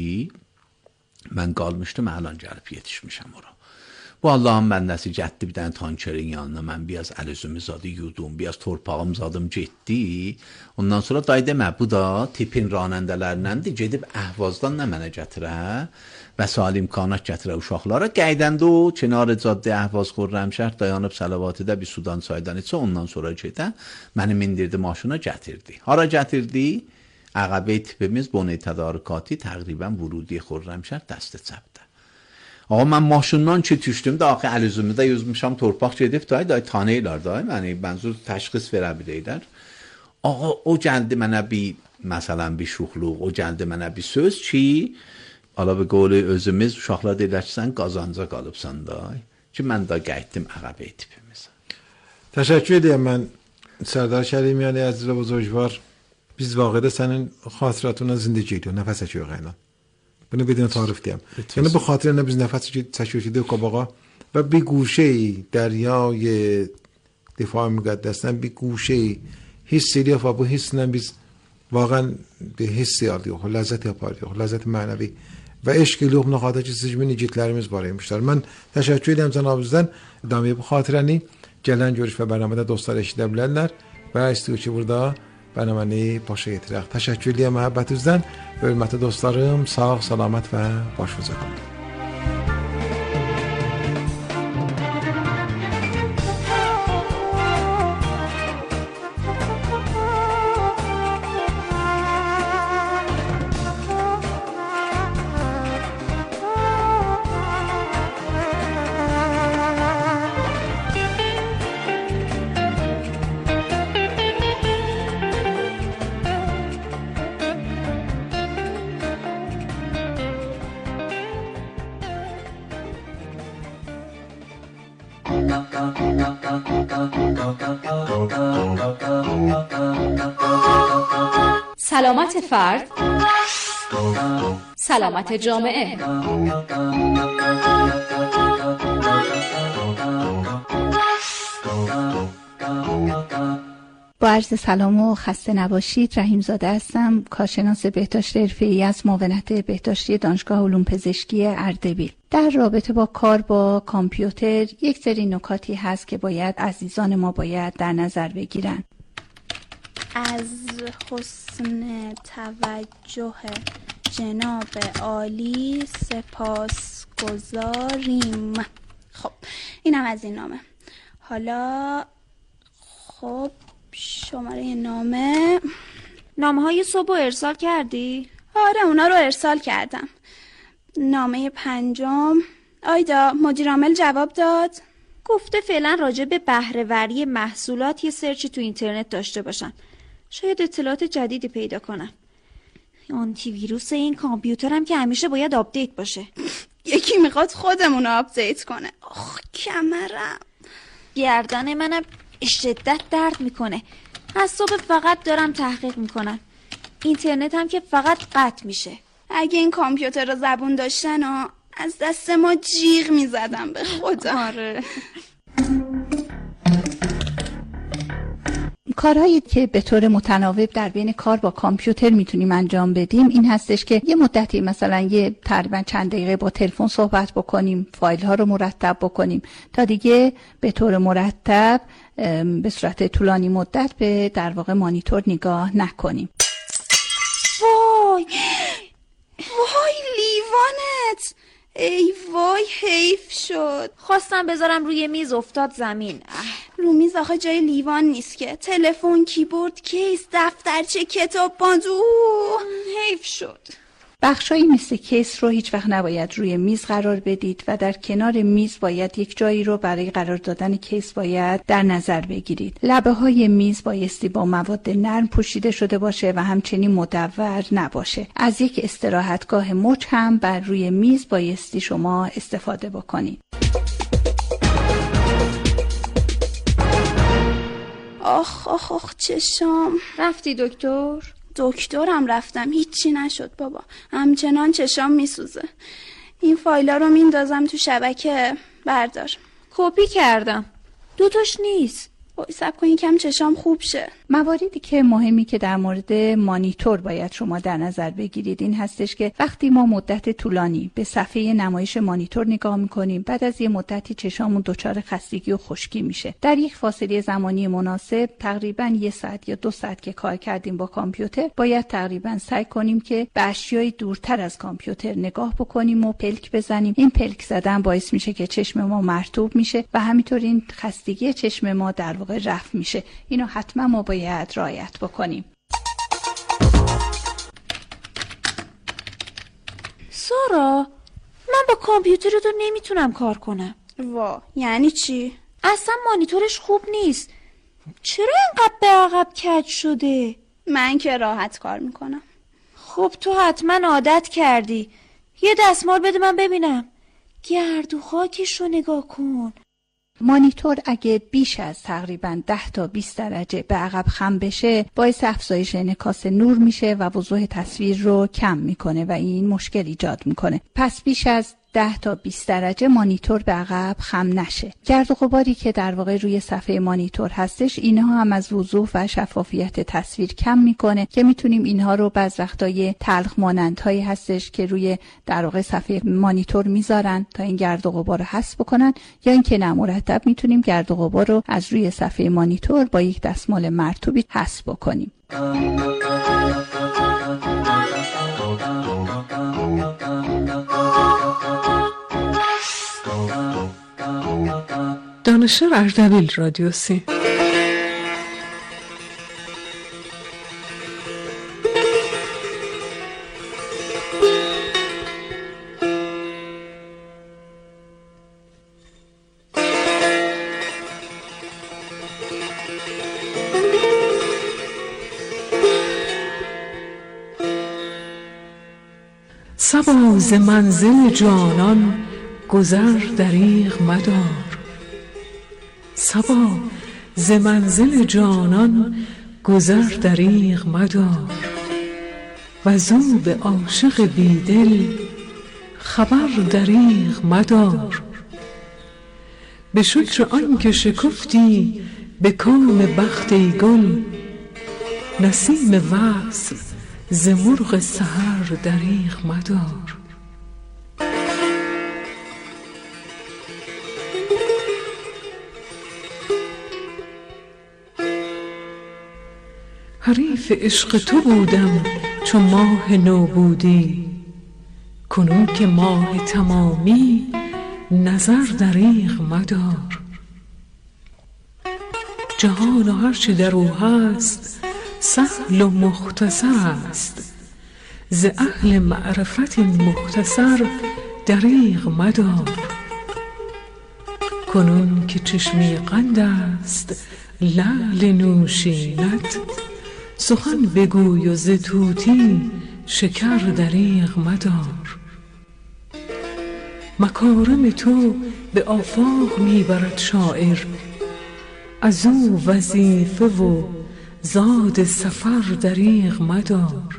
mən qalmışdım, əlan gəlib yetişmişəm ora. Bu Allahın məndəsi gətdi bir dənə tankerin yanına, mən biraz əl-üzümü zadı yudum, biraz torpağım zadım getdi. Ondan sonra day demə, bu da tipin ranəndələrindəndir, gedib Əhvazdan nə mənə gətirə, vəsail imkanat gətirə uşaqlara. Qəydəndə o, kənarı caddə Əhvaz Xürrəmşəhər dayanıb Sələvatidə bir sudan çaydan içə, ondan sonra gedən, məni mindirdi maşına gətirdi. Hara gətirdi? Əqəbə tipimiz bonu tədarükatı təqribən vurudi Xürrəmşəhər dəstə çəbdə. Ağa mən maşından ki düşdüm də axı əl-üzümü də yüzmüşəm, torpaq gedib da, da tanıyırlar da, yəni mənzur təşxis verə bilirlər. Ağa o gəldi mənə bir, məsələn bir şuxluq, o gəldi mənə bir söz ki, ala bir qolu özümüz uşaqlar deyirlər ki, sən qazanca qalıbsan da, ki mən də qayıtdım Əqəbə tipimizə. Təşəkkür edirəm mən Sərdar Kərimiyan əziz və buzurgvar. Biz vaqidə sənin xatirətuna zindگی ediyor, nəfəs çəkiyor qayna. Bunu بدون تعریف دیم. یعنی به خاطر اینه biz نفس چکیده قباقا و bir گوشه دریای دفاع مقدس'ten bir گوشه his ediyor و bu hissinden biz واقعا bir hissi alıyor, lezzet yapıyor, lezzet manevi ve eşk ile o noktada sizin nicetlerimiz varmışlar. Ben teşekkür ederim cənabınızdan. Daimi bu xatirəni gələn görüş və bərnamədə dostlar eşidə bilərlər və istiyor ki, burada bənəməni başa yetirək. Təşəkkür edirəm məhəbbətinizdən. Hörmətli dostlarım, sağ, salamat və başınıza qalın. سلامت فرد، سلامت جامعه. با عرض سلام و خسته نباشید. رحیم زاده هستم، کارشناس بهداشت حرفه‌ای از معاونت بهداشتی دانشگاه علوم پزشکی اردبیل. در رابطه با کار با کامپیوتر یک سری نکاتی هست که باید عزیزان ما باید در نظر بگیرن. از حسن توجه جناب عالی سپاس گذاریم. خب اینم از این نامه. حالا خب شماره نامه نامه های صبح ارسال کردی؟ آره اونا رو ارسال کردم. نامه پنجم آیدا مدیر عامل جواب داد؟ گفته فعلا راجع به بهره‌وری محصولات یه سرچی تو اینترنت داشته باشن، شاید اطلاعات جدیدی پیدا کنن. آنتی ویروس این کامپیوترم که همیشه باید آپدیت باشه. یکی میخواد خودمون رو آپدیت کنه. آخ کمرم، گردن منم شدت درد میکنه. از صبح فقط دارم تحقیق میکنم. اینترنت هم که فقط قطع میشه. اگه این کامپیوتر رو زبون داشتن و از دست ما جیغ میزدم به خدا. آره. کارهایی که به طور متناوب در بین کار با کامپیوتر میتونیم انجام بدیم این هستش که یه مدتی مثلا یه تقریبا چند دقیقه با تلفن صحبت بکنیم، فایل ها رو مرتب بکنیم تا دیگه به طور مرتب به صورت طولانی مدت به در واقع مانیتور نگاه نکنیم. وای وای لیوانت، ای وای حیف شد. خواستم بذارم روی میز افتاد زمین. رو میز آخه جای لیوان نیست که. تلفن، کیبورد، کیس، دفترچه، کتاب باندو. حیف شد. بخشایی مثل کیس رو هیچ وقت نباید روی میز قرار بدید و در کنار میز باید یک جایی رو برای قرار دادن کیس باید در نظر بگیرید. لبه های میز بایستی با مواد نرم پوشیده شده باشه و همچنین مدور نباشه. از یک استراحتگاه مچ هم بر روی میز بایستی شما استفاده بکنید. آخ آخ آخ چشام. رفتی دکتر؟ دکترم رفتم، هیچی نشد بابا، همچنان چشام میسوزه. این فایلا رو میندازم تو شبکه، بردار. کپی کردم، دوتاش نیست. وای صبر کن یکم چشام خوب شه. مواردی که مهمی که در مورد مانیتور باید شما در نظر بگیرید این هستش که وقتی ما مدت طولانی به صفحه نمایش مانیتور نگاه میکنیم، بعد از یه مدتی چشامون دچار خستگی و خشکی میشه. در یک فاصله زمانی مناسب تقریبا یه ساعت یا دو ساعت که کار کردیم با کامپیوتر باید تقریبا سعی کنیم که به اشیای دورتر از کامپیوتر نگاه بکنیم و پلک بزنیم. این پلک زدن باعث میشه که چشم ما مرطوب میشه و همینطور این خستگی چشم ما در واقع رفع میشه. اینو حتما ما باید رعایت بکنیم. سارا، من با کامپیوتر تو نمیتونم کار کنم. وا یعنی چی؟ اصلا مانیتورش خوب نیست. چرا اینقدر به عقب کج شده؟ من که راحت کار میکنم. خب تو حتما عادت کردی. یه دستمال بده من ببینم. گرد و خاکش رو نگاه کن. مانیتور اگه بیش از تقریبا ده تا بیست درجه به عقب خم بشه باعث افزایش انعکاس نور میشه و وضوح تصویر رو کم میکنه و این مشکل ایجاد میکنه. پس بیش از ده تا بیست درجه مانیتور به عقب خم نشه. گرد و غباری که در واقع روی صفحه مانیتور هستش، اینها هم از وضوح و شفافیت تصویر کم میکنه که میتونیم اینها رو بعض وقتای تلخ مانندهایی هستش که روی در واقع صفحه مانیتور میذارن تا این گرد و غبار رو حذف بکنن، یا اینکه نه مرتب میتونیم گرد و غبار رو از روی صفحه مانیتور با یک دستمال مرطوبی حذف بکنیم. دانشور اردبیل، رادیو سی. صبا ز منزل جانان گذر دریغ مدار، صبا ز منزل جانان گذر دریغ مدار، و زو به عاشق بیدل خبر دریغ مدار. به شکر آن که شکفتی به کام بخت ای گل، نسیم وصل ز مرغ سحر دریغ مدار. حریف عشق تو بودم چو ماه نو بودی، کنون که ماه تمامی نظر دریغ مدار. جهان و هرچه در او هست سهل و مختصر است، ز اهل معرفت مختصر دریغ مدار. کنون که چشمی قند است لعل نوشینت، سخن بگوی و ز طوطی شکر دریغ مدار. مکارم تو به آفاق میبرد شاعر، از او وظیفه و زاد سفر دریغ مدار.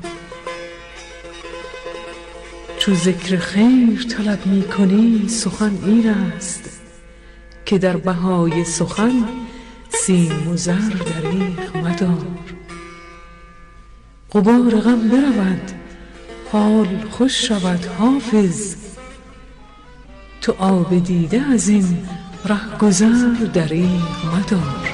چو ذکر خیر طلب می کنی سخن این است، که در بهای سخن سیم و زر دریغ مدار. غبار غم برود حال خوش شود حافظ، تو آب دیده از این ره گذر دریغ مدار.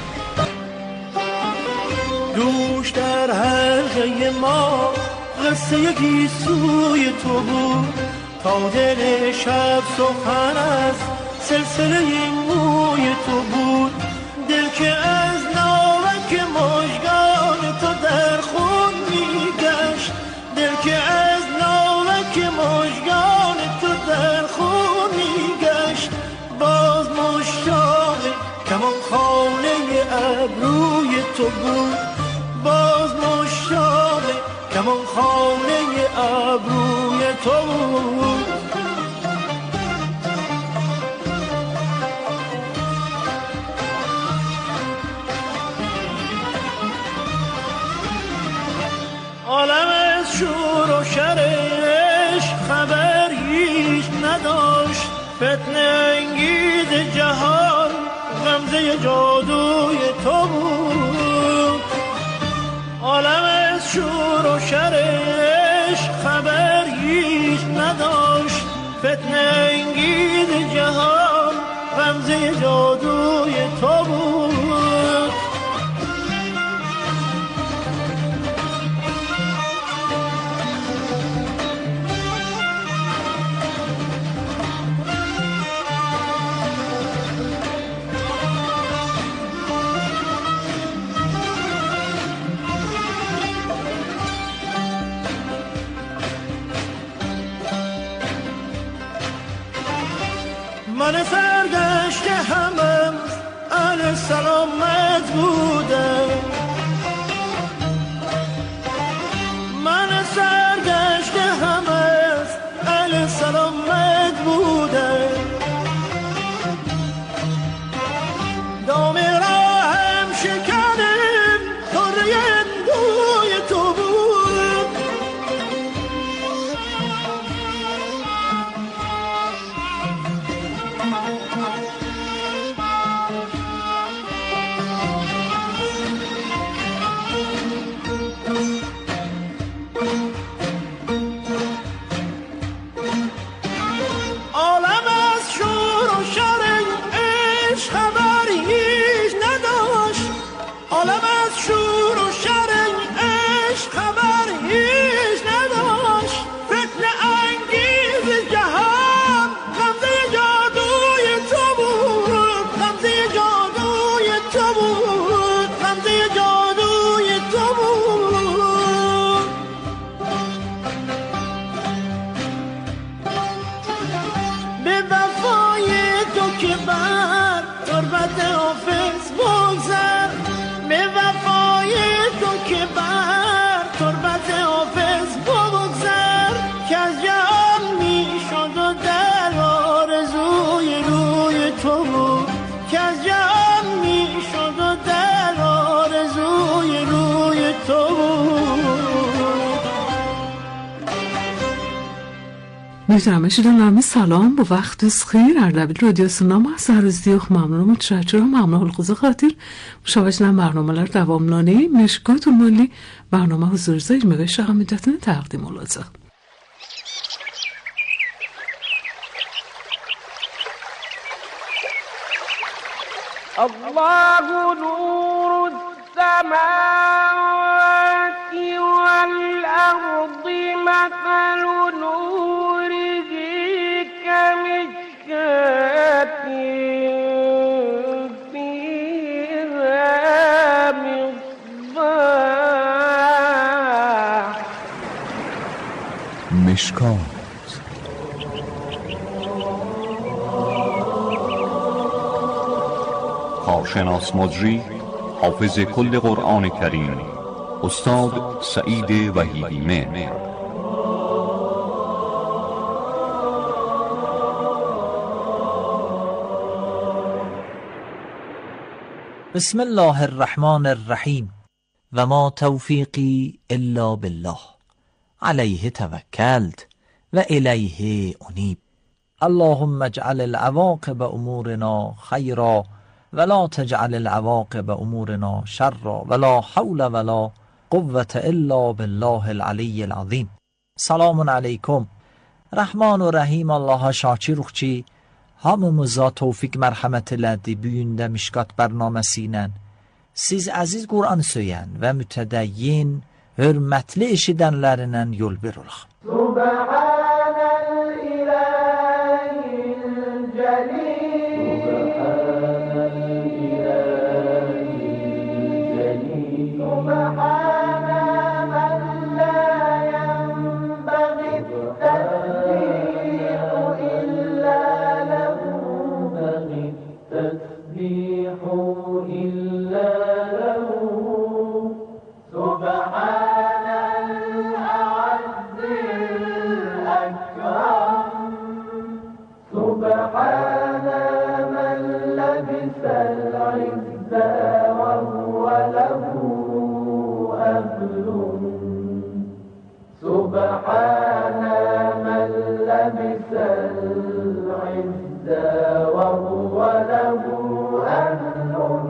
دوش در حلقه ما قصه یکی سوی تو بود، تا دل شب سخن از سلسله موی تو بود. دل که از ناوک مژگان تو در خون میگشت، دل که از ناوک مژگان تو در خون میگشت. باز مشتاق کمان خانه ابروی تو بود، باز مشتاق کمان خانه ابروی تو بود. عالم از شور و شرش خبر هیچ نداشت، فتنه انگیز جهان غمزه جادوی تو بود. عالم از شور و شرش خبر هیچ نداشت، فتنه انگیز جهان غمزه جادوی تو بود. من سرگشت همم اهل سلامت بودم، من سرگشت همم اهل سلامت بودم. دام راهم شکردم طره اندوی تو بود. حافظ بگذر به وفای تو که بر تربت حافظ بگذر که از جهان می شد و در آرزوی روی تو بود که از جهان می شد و در آرزوی روی تو بود. میتونم اشیدم سلام با وقت خیر اردبیل رادیو سنام سروز دیوخ ممنونم متشکرم ممنون القوز خاطر مشابهشنم برنامه دواملانه مشکات مالی برنامه حضور زیر میگه شقا میدتن تقدیم الازه الله نور السماوات والأرض مثل نوره كمشكاة فيها مصباح مشکات کارشناس مجری حافظ کل قرآن کریم استاد سعید وحیدی مهر. بسم الله الرحمن الرحیم و ما توفیقی الا بالله علیه توکلت و الیه انیب. اللهم اجعل العواقب امورنا خیرا ولا تجعل العواقب امورنا شرا ولا حول ولا قوة الا بالله العلی العظیم. سلام علیکم. رحمان و رحیم Allah şakir ruhçi hamımıza tevfik merhamet elədi büyündə Mişkat bərnaməsi ilə. Siz əziz Qur'an söyən və mütədəyyin, hörmətli eşidənlərindən yol bir olaq. Subhanəl ilahil cəlil Subhanəl ilahil cəlil Subhanə mən la yənbəği təsbihu illə ləhu bəği təsbihu illə ləhu Subhanəl əzzil əkram Subhanə mən ləbisəl izzə və huvə ləhu əhlun Subhanə mən ləbisəl izzə və huvə ləhu əhlun.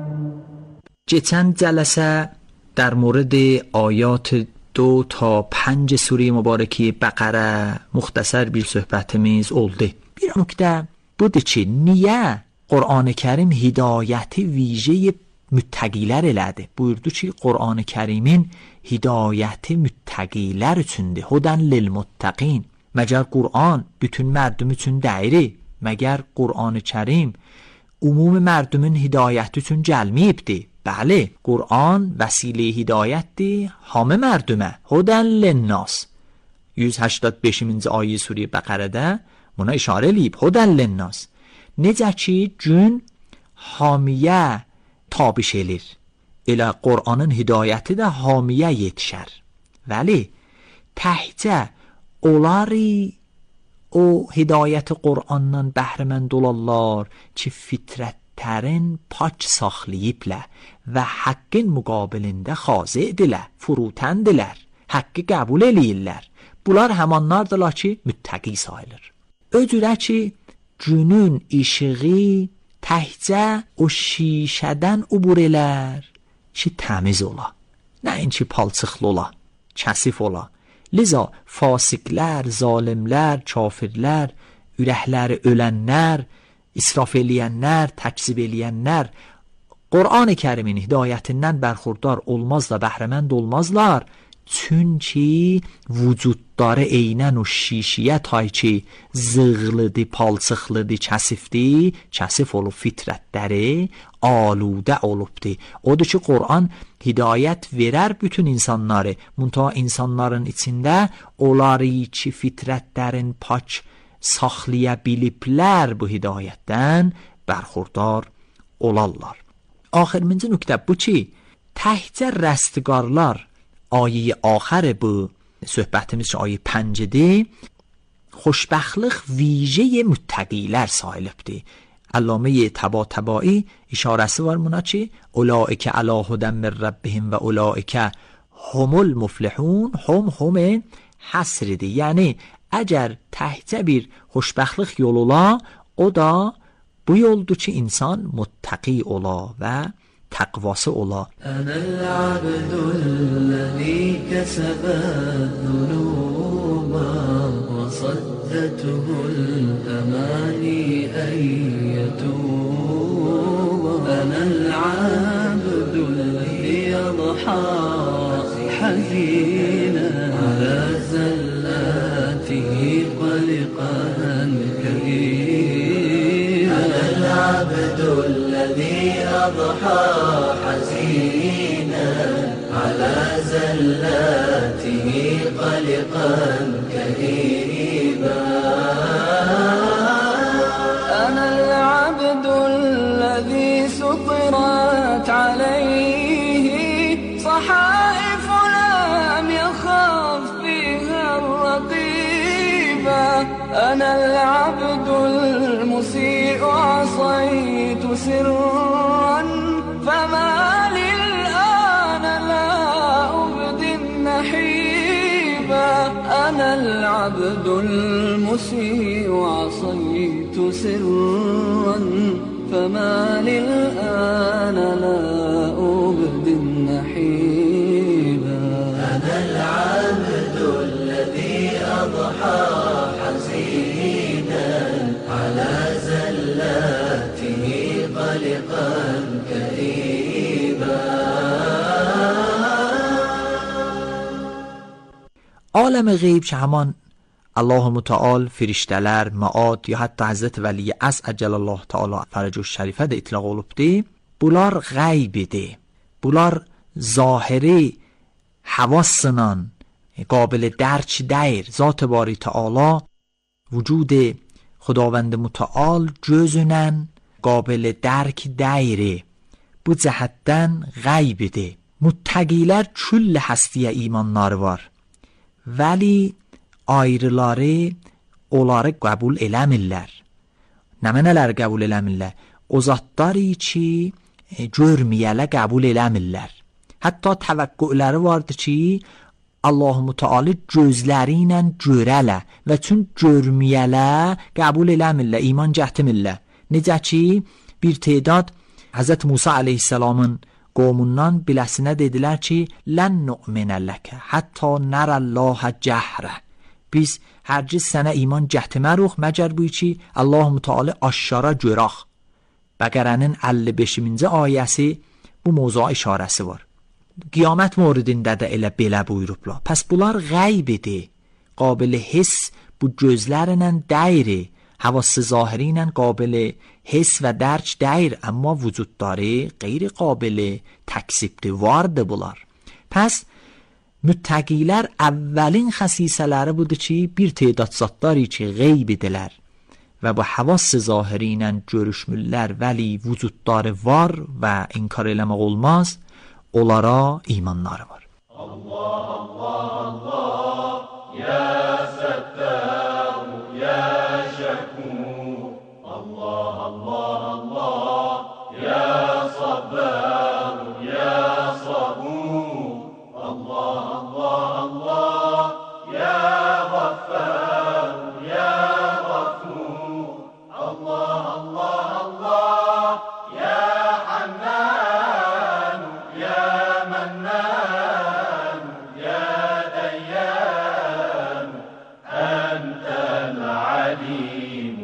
Keçən جلسه در مورد آیات دو تا پنج سوره مبارکی بقره مختصر bir söhbətimiz oldu. Bir nöqtə budur ki, niyə Qur'an-ı Kərim hidayəti vijeyi müttəqilər elədi? Buyurdu ki, Qur'an-ı Kərimin hidayəti müttəqilər üçündür. Hudən lil muttəqin. Məgər Qur'an bütün mərdum üçün deyiri? Məgər Qur'an-ı Kərim umum mərdumun hidayəti üçün gəlməyibdi? بله قرآن وسیله هدایتی همه مردمه هدن للناس yüz هشتاد و beşinci آیه سوره بقره ده منا اشاره لیب هدن للناس necə ki gün hamiyə tabiş elir elə Qur'anın hidayəti də hamiyə yetişər vəli təhcə onları o hidayəti Qur'andan bəhrəmənd olarlar ki fitrət ترین پاک saxlayıblər və haqqın müqabilində xazidirlər, furutəndirlər, haqqı qəbul eləyirlər. Bunlar həmanlardırlar ki, müttəqi sayılır. Öcürə ki, günün işığı təhcə o şişədən ubur elər ki, təmiz ola. Nəinki palçıqlı ola, kəsif ola. Liza fasiqlər, zalimlər, kafirlər, ürəkləri ölənlər, israf eləyənlər, təkzib eləyənlər Qur'an-ı Kərimin hidayətindən bərxurdar olmaz da bəhrəmənd olmazlar. Çünki vücudları eynən o şişiyə tay ki zığlıdır, palçıqlıdır, kəsifdir, kəsif olub fitrətləri aludə olubdur. Odur ki Qur'an hidayət verər bütün insanları. Muntaha insanların içində onları ki fitrətlərin pak saxlaya biliblər bu hidayətdən bərxurdar olarlar. Axırıncı nöqtə bu ki, təhcə rəstqarlar ayə axır bu söhbətimiz ayə pəncidir. خوشبختlik ویژه متقیlər sahibdir. علامه طباطبایی اشارesi var buna ki اولئک علی هدی من ربهم و اولئک هم المفلحون. هم هم həsridir. Yəni əgər təhcə bir xoşbəxtlik yolu ola, o da bu yoldur ki insan muttaqi ola və təqvası ola. Ənəl abdüllezî kəsəbət zunûbə və saddətuhul əmani ən yətûbə. Ənəl abdüllezî yadhâ həzînə alə zəllâtihi qaliqən kərîmə. Ənəl abdüllezî أضحى حزينا على زلاته قلقا كئيبا. أنا العبد الذي سطرت عليه صحائف لم يخف فيها الرقيبا. أنا العبد المسيء عصيت سرا فما للآن لا أبدي النحيبا. أنا العبد المسيء عصيت سرا فما للآن لا أبدي النحيبا. أنا العبد الذي أضحى حزينا على زلاته قلقا كئيبا. عالم غیب که همان الله متعال، فرشتələr، maad یا حتی حضرت ولی عصر عجل الله تعالی فرجه şərifə də itlaq olubdur. Bunlar qeybidir. Bunlar zahiri havasla قابل درک دیر. ذات باری تعالی وجود خداوند متعال جزنن قابل درک دیره. Bu cəhətdən qeybidir. Muttəqilər küll həstiyə imanları var. Vəli ayrıları onları qəbul eləmirlər. Nə mənələr qəbul eləmirlər? O zatları ki görməyələ qəbul eləmirlər. Hətta təvəqqüləri vardır ki Allah-u Teala gözləri ilə görələ və çün görməyələ qəbul eləmirlər, iman gətirmirlər. Necə ki bir tedad Həzrət Musa əleyhissalamın qovmundan biləsinə dedilər ki lən nu'minə ləkə hətta nərəllahə cəhrə. Biz hərgiz sənə iman gətirmərik məgər bu ki Allah-u Teala aşkara görək. Bəqərənin əlli beşinci ayəsi bu mövzuya işarəsi var. Qiyamət moridində də elə belə buyurublar. Pəs bunlar qeybidir. Qabil hiss bu gözlərlə dəyri. Havası zahiri ilə qabil hiss və dərk dəyr. Amma vücudları qeyri qabil təksibdir. Vardır bunlar. Pəs müttəqilər əvvəlin xəsisələri budur ki bir tedad zatları ki qeybidirlər. Və bu havası zahiri ilə görüşmürlər vəli vücudları var və inkar eləmək olmaz. Onlara imanları var. Allah Allah Allah ya Settar ya Şekur. Allah Allah Allah ya Sabbar ya Sabur. Allah Allah Allah ya Ghaffar ya Ghafur. Allah Allah Allah ya Hannan ya Mannan ya Dayyan Antal Alim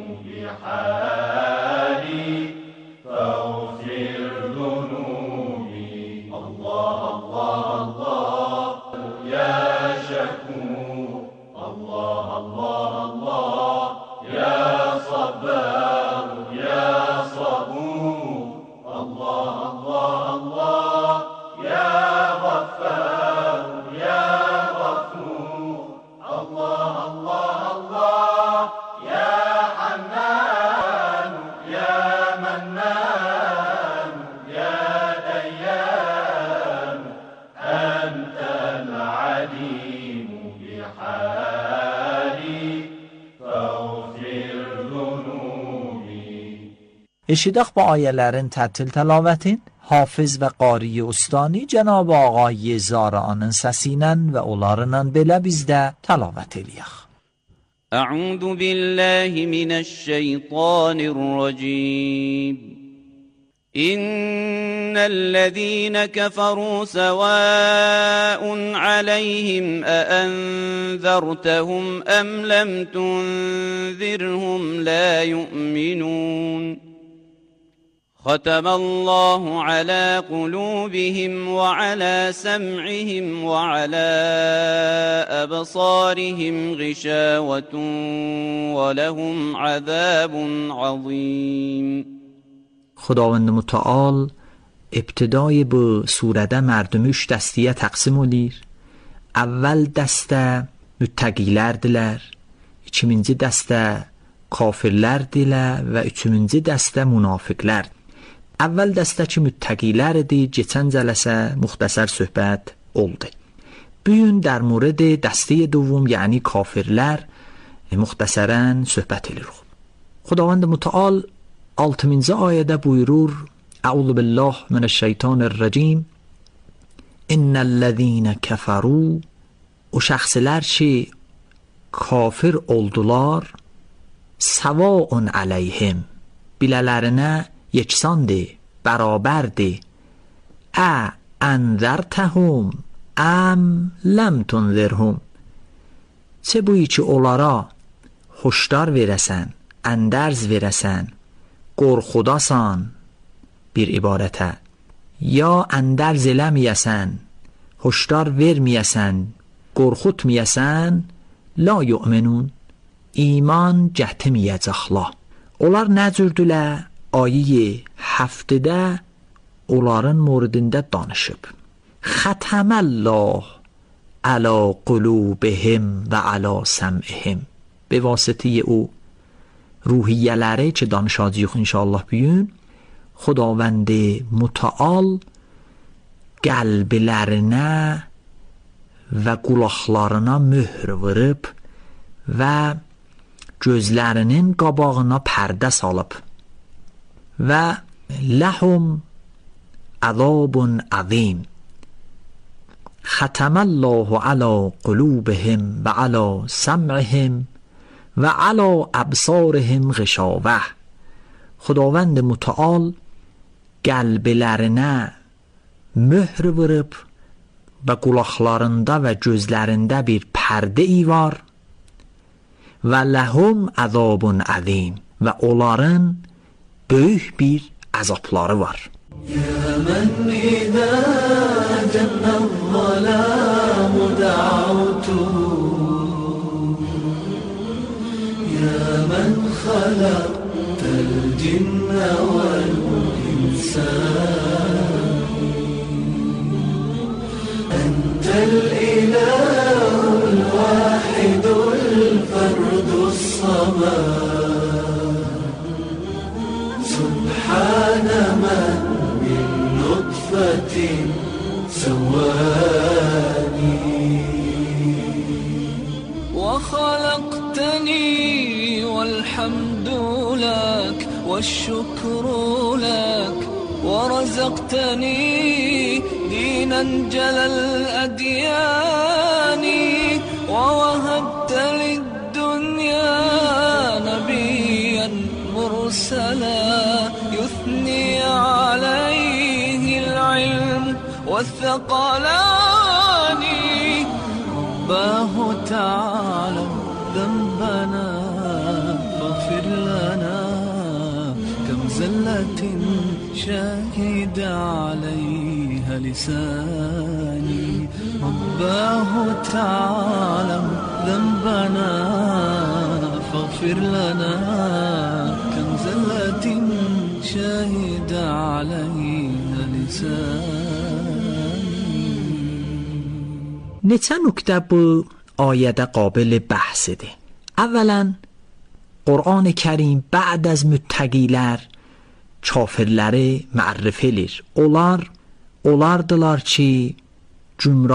bihali faghfir dhunubi. Allah Allah Allah ya Shakur. Allah Allah Allah ya Sabbar ya Sabur. Allah Allah Allah ya Ghaffar ya Ghafur. Allah Allah Allah ya Hannan ya Mannan Eşidək bu ayələrin tətil təlavētin Hafiz və Qari Ustani Cənab Ağay Zaranın səsi ilə və onlarla belə biz də təlavət eləyək. Əuzu billahi minəşşeytanirracim. إن الذين كفروا سواء عليهم أأنذرتهم أم لم تنذرهم لا يؤمنون ختم الله على قلوبهم وعلى سمعهم وعلى أبصارهم غشاوة ولهم عذاب عظيم. خداوند متعال ابتدای bu surədə mərdumu üç dəstəyə təqsim edir. Əvvəl dəstə müttəqilərdirlər, ikinci dəstə kafirlərdirlər və üçüncü dəstə münafiqlər. Əvvəl dəstə ki müttəqilər idi, keçən cələsə müxtəsər söhbət oldu. Bu gün در مورد dəstə دوم یعنی kafirlər müxtəsərən söhbət edirik. خداوند متعال altıncı ayədə buyurur: Əuzu billah minəşşeytanirracim. İnnellezîne keferû, o şəxslər ki kafir oldular, səvaun əleyhim, bilələrinə yeksandır, bərabərdir. Ə ənzərtəhum əm ləm tunzirhum, çə buyi ki onlara hoşdar verəsən, əndərz verəsən, qorxudasan bir ibarətə, ya əndərz eləməyəsən, hoşdar verməyəsən, qorxutməyəsən, la yu'minun, iman gətirməyəcəklər. Onlar nə cürdülər? Ayı həftədə onların moridində danışıb. Xətəməllah əla qulubihim və əla səm'ihim. Be vasitəyə o ruhiyyələri ki danışacağıq inşallah bugün, Xudavənd Mütəal qəlblərinə və qulaqlarına möhr vurub və gözlərinin qabağına pərdə salıb və ləhum əzabun əzim. Xətəməllahu əla qulubihim və əla səm'ihim və əla əbsarihim غشاوة. خداوند متعال qəlblərinə möhr vurub və qulaqlarında və gözlərində bir pərdə var və ləhum əzabun əzim, və onların böyük bir əzabları var. Ya mən idə cənnəm zələmu də'utuhu, ya mən xələqtəl cinnə vəl insan, əntəl ilahul vahidul ferdus samad, سبحان من من نطفة سواني وخلقتني والحمد لك والشكر لك ورزقتني دينا جل الأديان ووهبت للدنيا نبيا مرسلا يثني عليه العلم والثقلان رباه تعالى ذنبنا فاغفر لنا كم زلة شهد عليها لساني رباه تعالى ذنبنا فاغفر لنا كم زلة شهد عليها لساني. neçə nöqtə bu ayədə qabil bəhsdir. Əvvələn, Qur'an-ı Kərim bə'd az müttəqilər kafirləri mərrif edir. Onlar, onlardılar ki,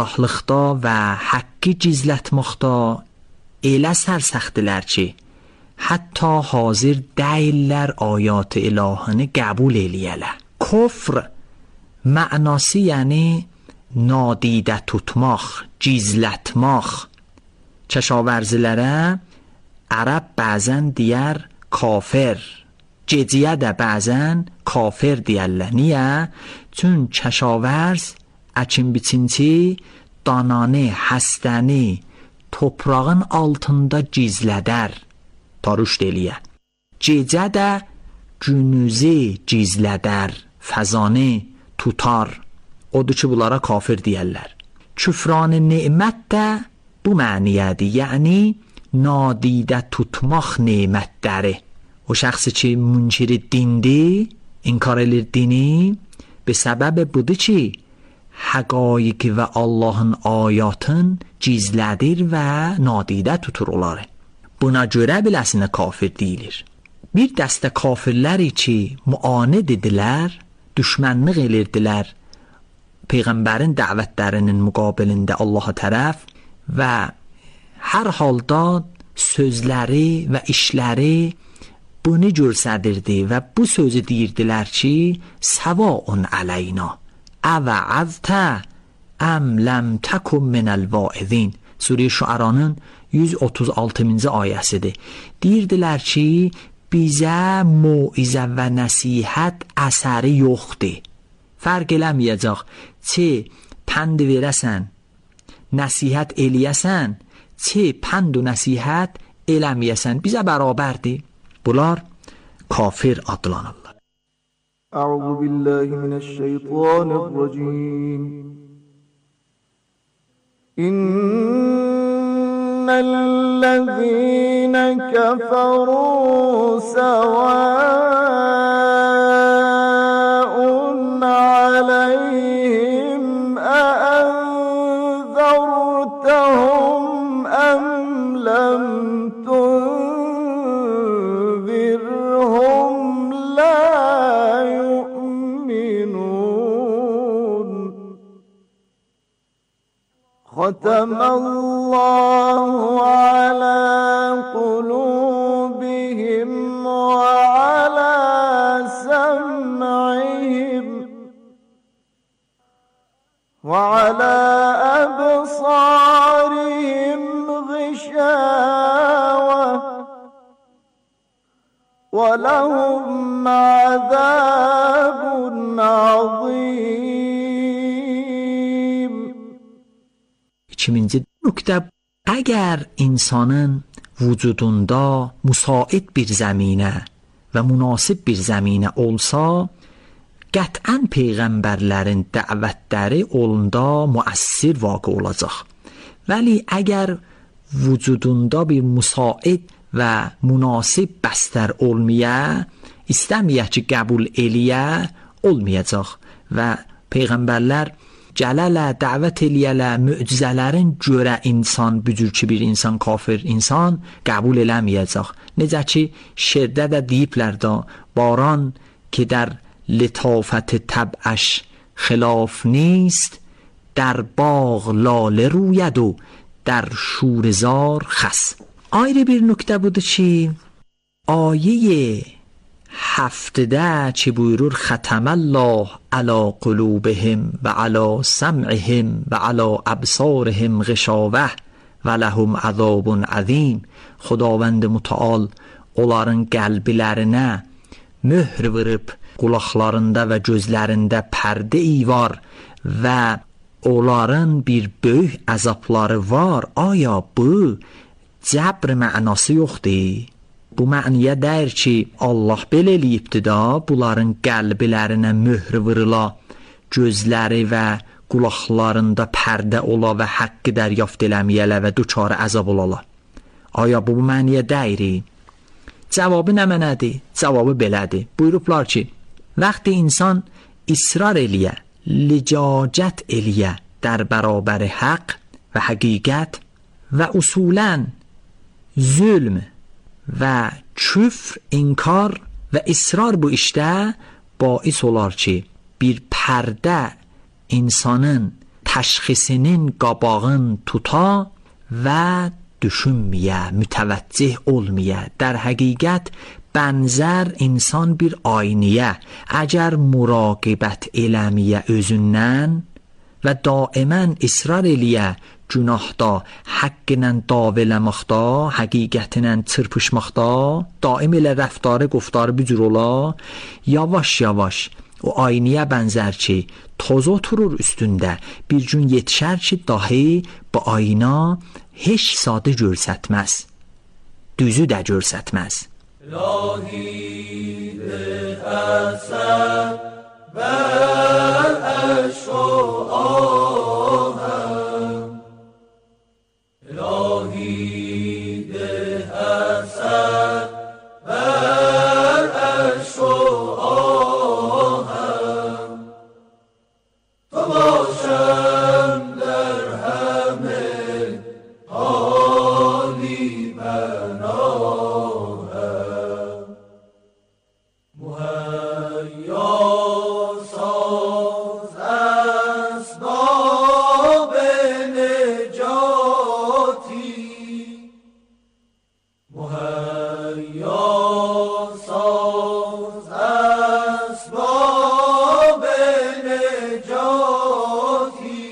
gümrahlıqda və haqqı gizlətməkdə elə sərsəxdilər ki, hatta hazır değiller ayat ilahını kabul eləyələ. Kufr mənası yəni nadidə tutmaq, gizlətmək. Çəşavərzilərə Ərəb bəzən deyər kafir, geciyə də bəzən kafir deyərlər. Niyə? Çün çəşavərz əkin biçinci dananı, həstəni toprağın altında gizlədər, taruşd eləyə. Gecə də günüzü gizlədər, fəzanı tutar. Odur ki, bunlara kafir deyərlər. Küfran nemət də bu məniyədir, yəni nadidə tutmaq nemətləri. O şəxsi ki, münkiri dindir, inkar edir dini, به سبب budur ki, həqaiq və Allahın ayatın gizlədir və nadidə tutur onları. Buna görə biləsinə kafir deyilir. Bir dəstə kafirləri ki, muanid idilər, düşmənlik edirdilər Peyğəmbərin dəvətlərinin müqabilində Allaha tərəf və hər halda sözləri və işləri bunu göstərirdi və bu sözü deyirdilər ki, səvaun aleyna əvəəztə əm ləm təkun minəl vaizin. Surə Şuaranın yüz otuz altıncı ayəsidir. Deyirdilər ki, bizə mauizə və nəsihət əsəri yoxdur. Fərq eləməyəcək, çi pənd verəsən, nəsihət eləyəsən, çi pənd و nəsihət eləməyəsən, bizə bərabərdir. Bunlar kafir adlanırlar. Əuzu billahi mineşşeytanirracim. İnnellezîne keferû sevâun aleyhim eenzertehum em lem tunzirhum la yu'minun. Khatamallahu ala kulubihim ve ala sam'ihim ve ala absarihim ghishawa ve lehum azabun azim. İkinci nöqtə, əgər insanın vücudunda müsait bir zəminə və münasib bir zəminə olsa, qət'ən peyğəmbərlərin dəvətləri onda müəssir vaqe olacaq. Vəli əgər vücudunda bir müsait və münasib bəstər olmaya, istəməyə ki, qəbul eləyə, olmayacaq və peyğəmbərlər gələlə, dəvət eləyələ, mücizələrin görə insan, bücür ki, bir insan, kafir insan qəbul eləməyəcək. Necə ki, şirdə də deyiblər da, baran ki در لطافت طبعش خلاف نیست در باغ لاله روید و در شورزار خس. ayrı bir nöqtə budur ki, ayə هفتده چی بویرور ختم الله علی قلوبهم و علی سمعهم و علی ابصارهم غشاوه و لهم عذاب عظیم. خداوند متعال onların qəlblərinə möhr vurub, qulaqlarında və gözlərində pərdə var və onların bir böyük əzabları var. Aya bu cəbr mənası yoxdur? Bu məniyə deyir ki, Allah belə eləyibdir da, bunların qəlblərinə möhr vurula, gözləri və qulaqlarında pərdə ola və haqqı dəryaft eləməyələ və duçarı əzab olala. Aya bu məniyə deyir? Cavabı nə mənədir? Cavabı belədir. Buyurublar ki, vəqti insan israr eləyə, licacət eləyə در برابر حق و حقیقت و اصولاً ظلم و küfr, inkar və israr bu işdə bais olar ki, bir pərdə insanın təşxisinin qabağın tuta və düşünmeye, müteveccih olmaya. در حقیقت benzer insan bir aynaya. Əgər muraqibət eləməyə özündən və daimən israr eləyə günahda, haqqla davələməkdə, həqiqətlə çırpışmaqda, daim elə rəftarı, quftarı bir cür ola, yavaş-yavaş o aynaya bənzər ki, toz oturur üstündə, bir gün yetişər ki, dahi bu ayna heç sadə görsətməz, düzü də görsətməz. İlahi de əsər bər əşo ahəm, İlahi de əsər bər əşo ahəm, to başəm در همه حالی بناهم، مهیا ساز اسباب نجاتی، مهیا ساز اسباب نجاتی،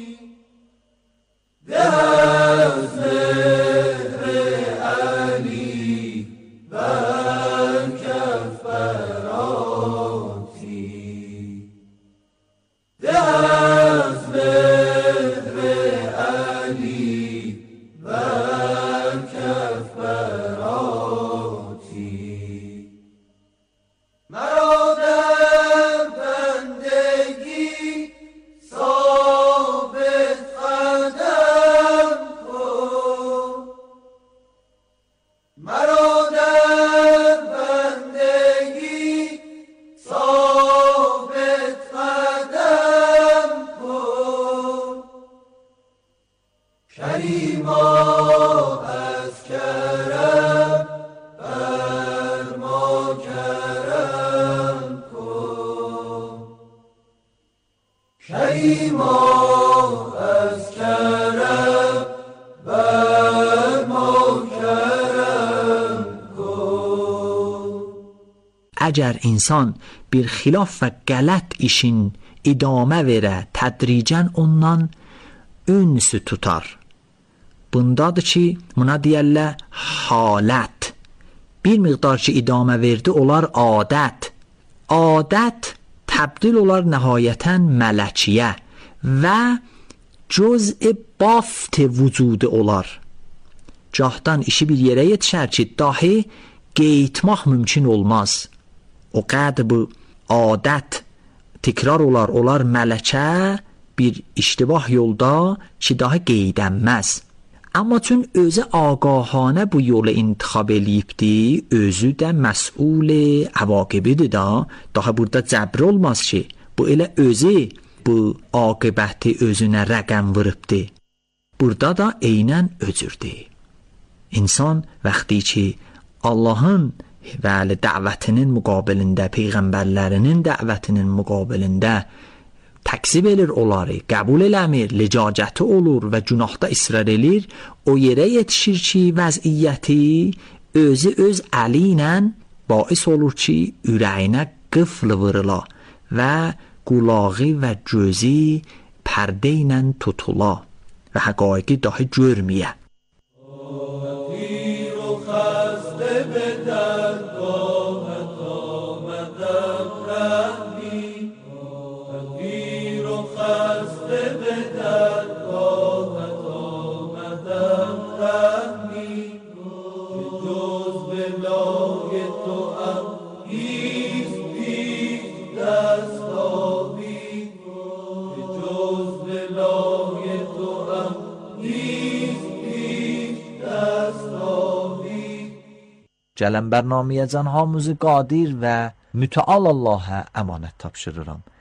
ده از مهر علی بر کف براتی، ده از مهر علی بر کف براتی، مرا در بندگی ثابت قدم کن، مرا در بندگی ثابت قدم کن، کریما از کرم بر ما کرم کن، کریما از کرم بر ما کرم کن. Əgər insan bir xilaf və qələt işin idamə verə, tədricən ondan ünsü tutar. Bundadır ki, buna deyərlər halət. Bir miqdar ki idamə verdi, olar adət. Adət təbdil olar nəhayətən mələkiyə və cüz-i baft vücudu olar. Cahdan işi bir yerə yetişər ki, dahi qeytmaq mümkün olmaz. O qəd bu adət təkrar olar, olar mələkə bir iştibah yolda ki, dahi qeydənməz. Amma çün özü ağahane bu yolu intixab eləyibdi, özü də məsul əvaqibidir da, daha burada cəbr olmaz ki, bu elə özü bu aqibəti özünə rəqəm vırıbdi. Burada da eynən özürdür. İnsan vaxtı ki Allahın və dəvətinin müqabilində, peyğəmbərlərinin dəvətinin müqabilində təksib edir onları, qəbul eləmir, licacəti olur və günahda israr edir, o yerə yetişir ki, vəziyyəti özü öz əli ilə bais olur ki, ürəyinə qıfl vırıla və qulağı və gözü pərdə ilə tutula və həqaiqi dahi görməyə. Gələn bərnamiyəcən hamımızı qadir və mütəal Allah'a əmanət tapşırıram.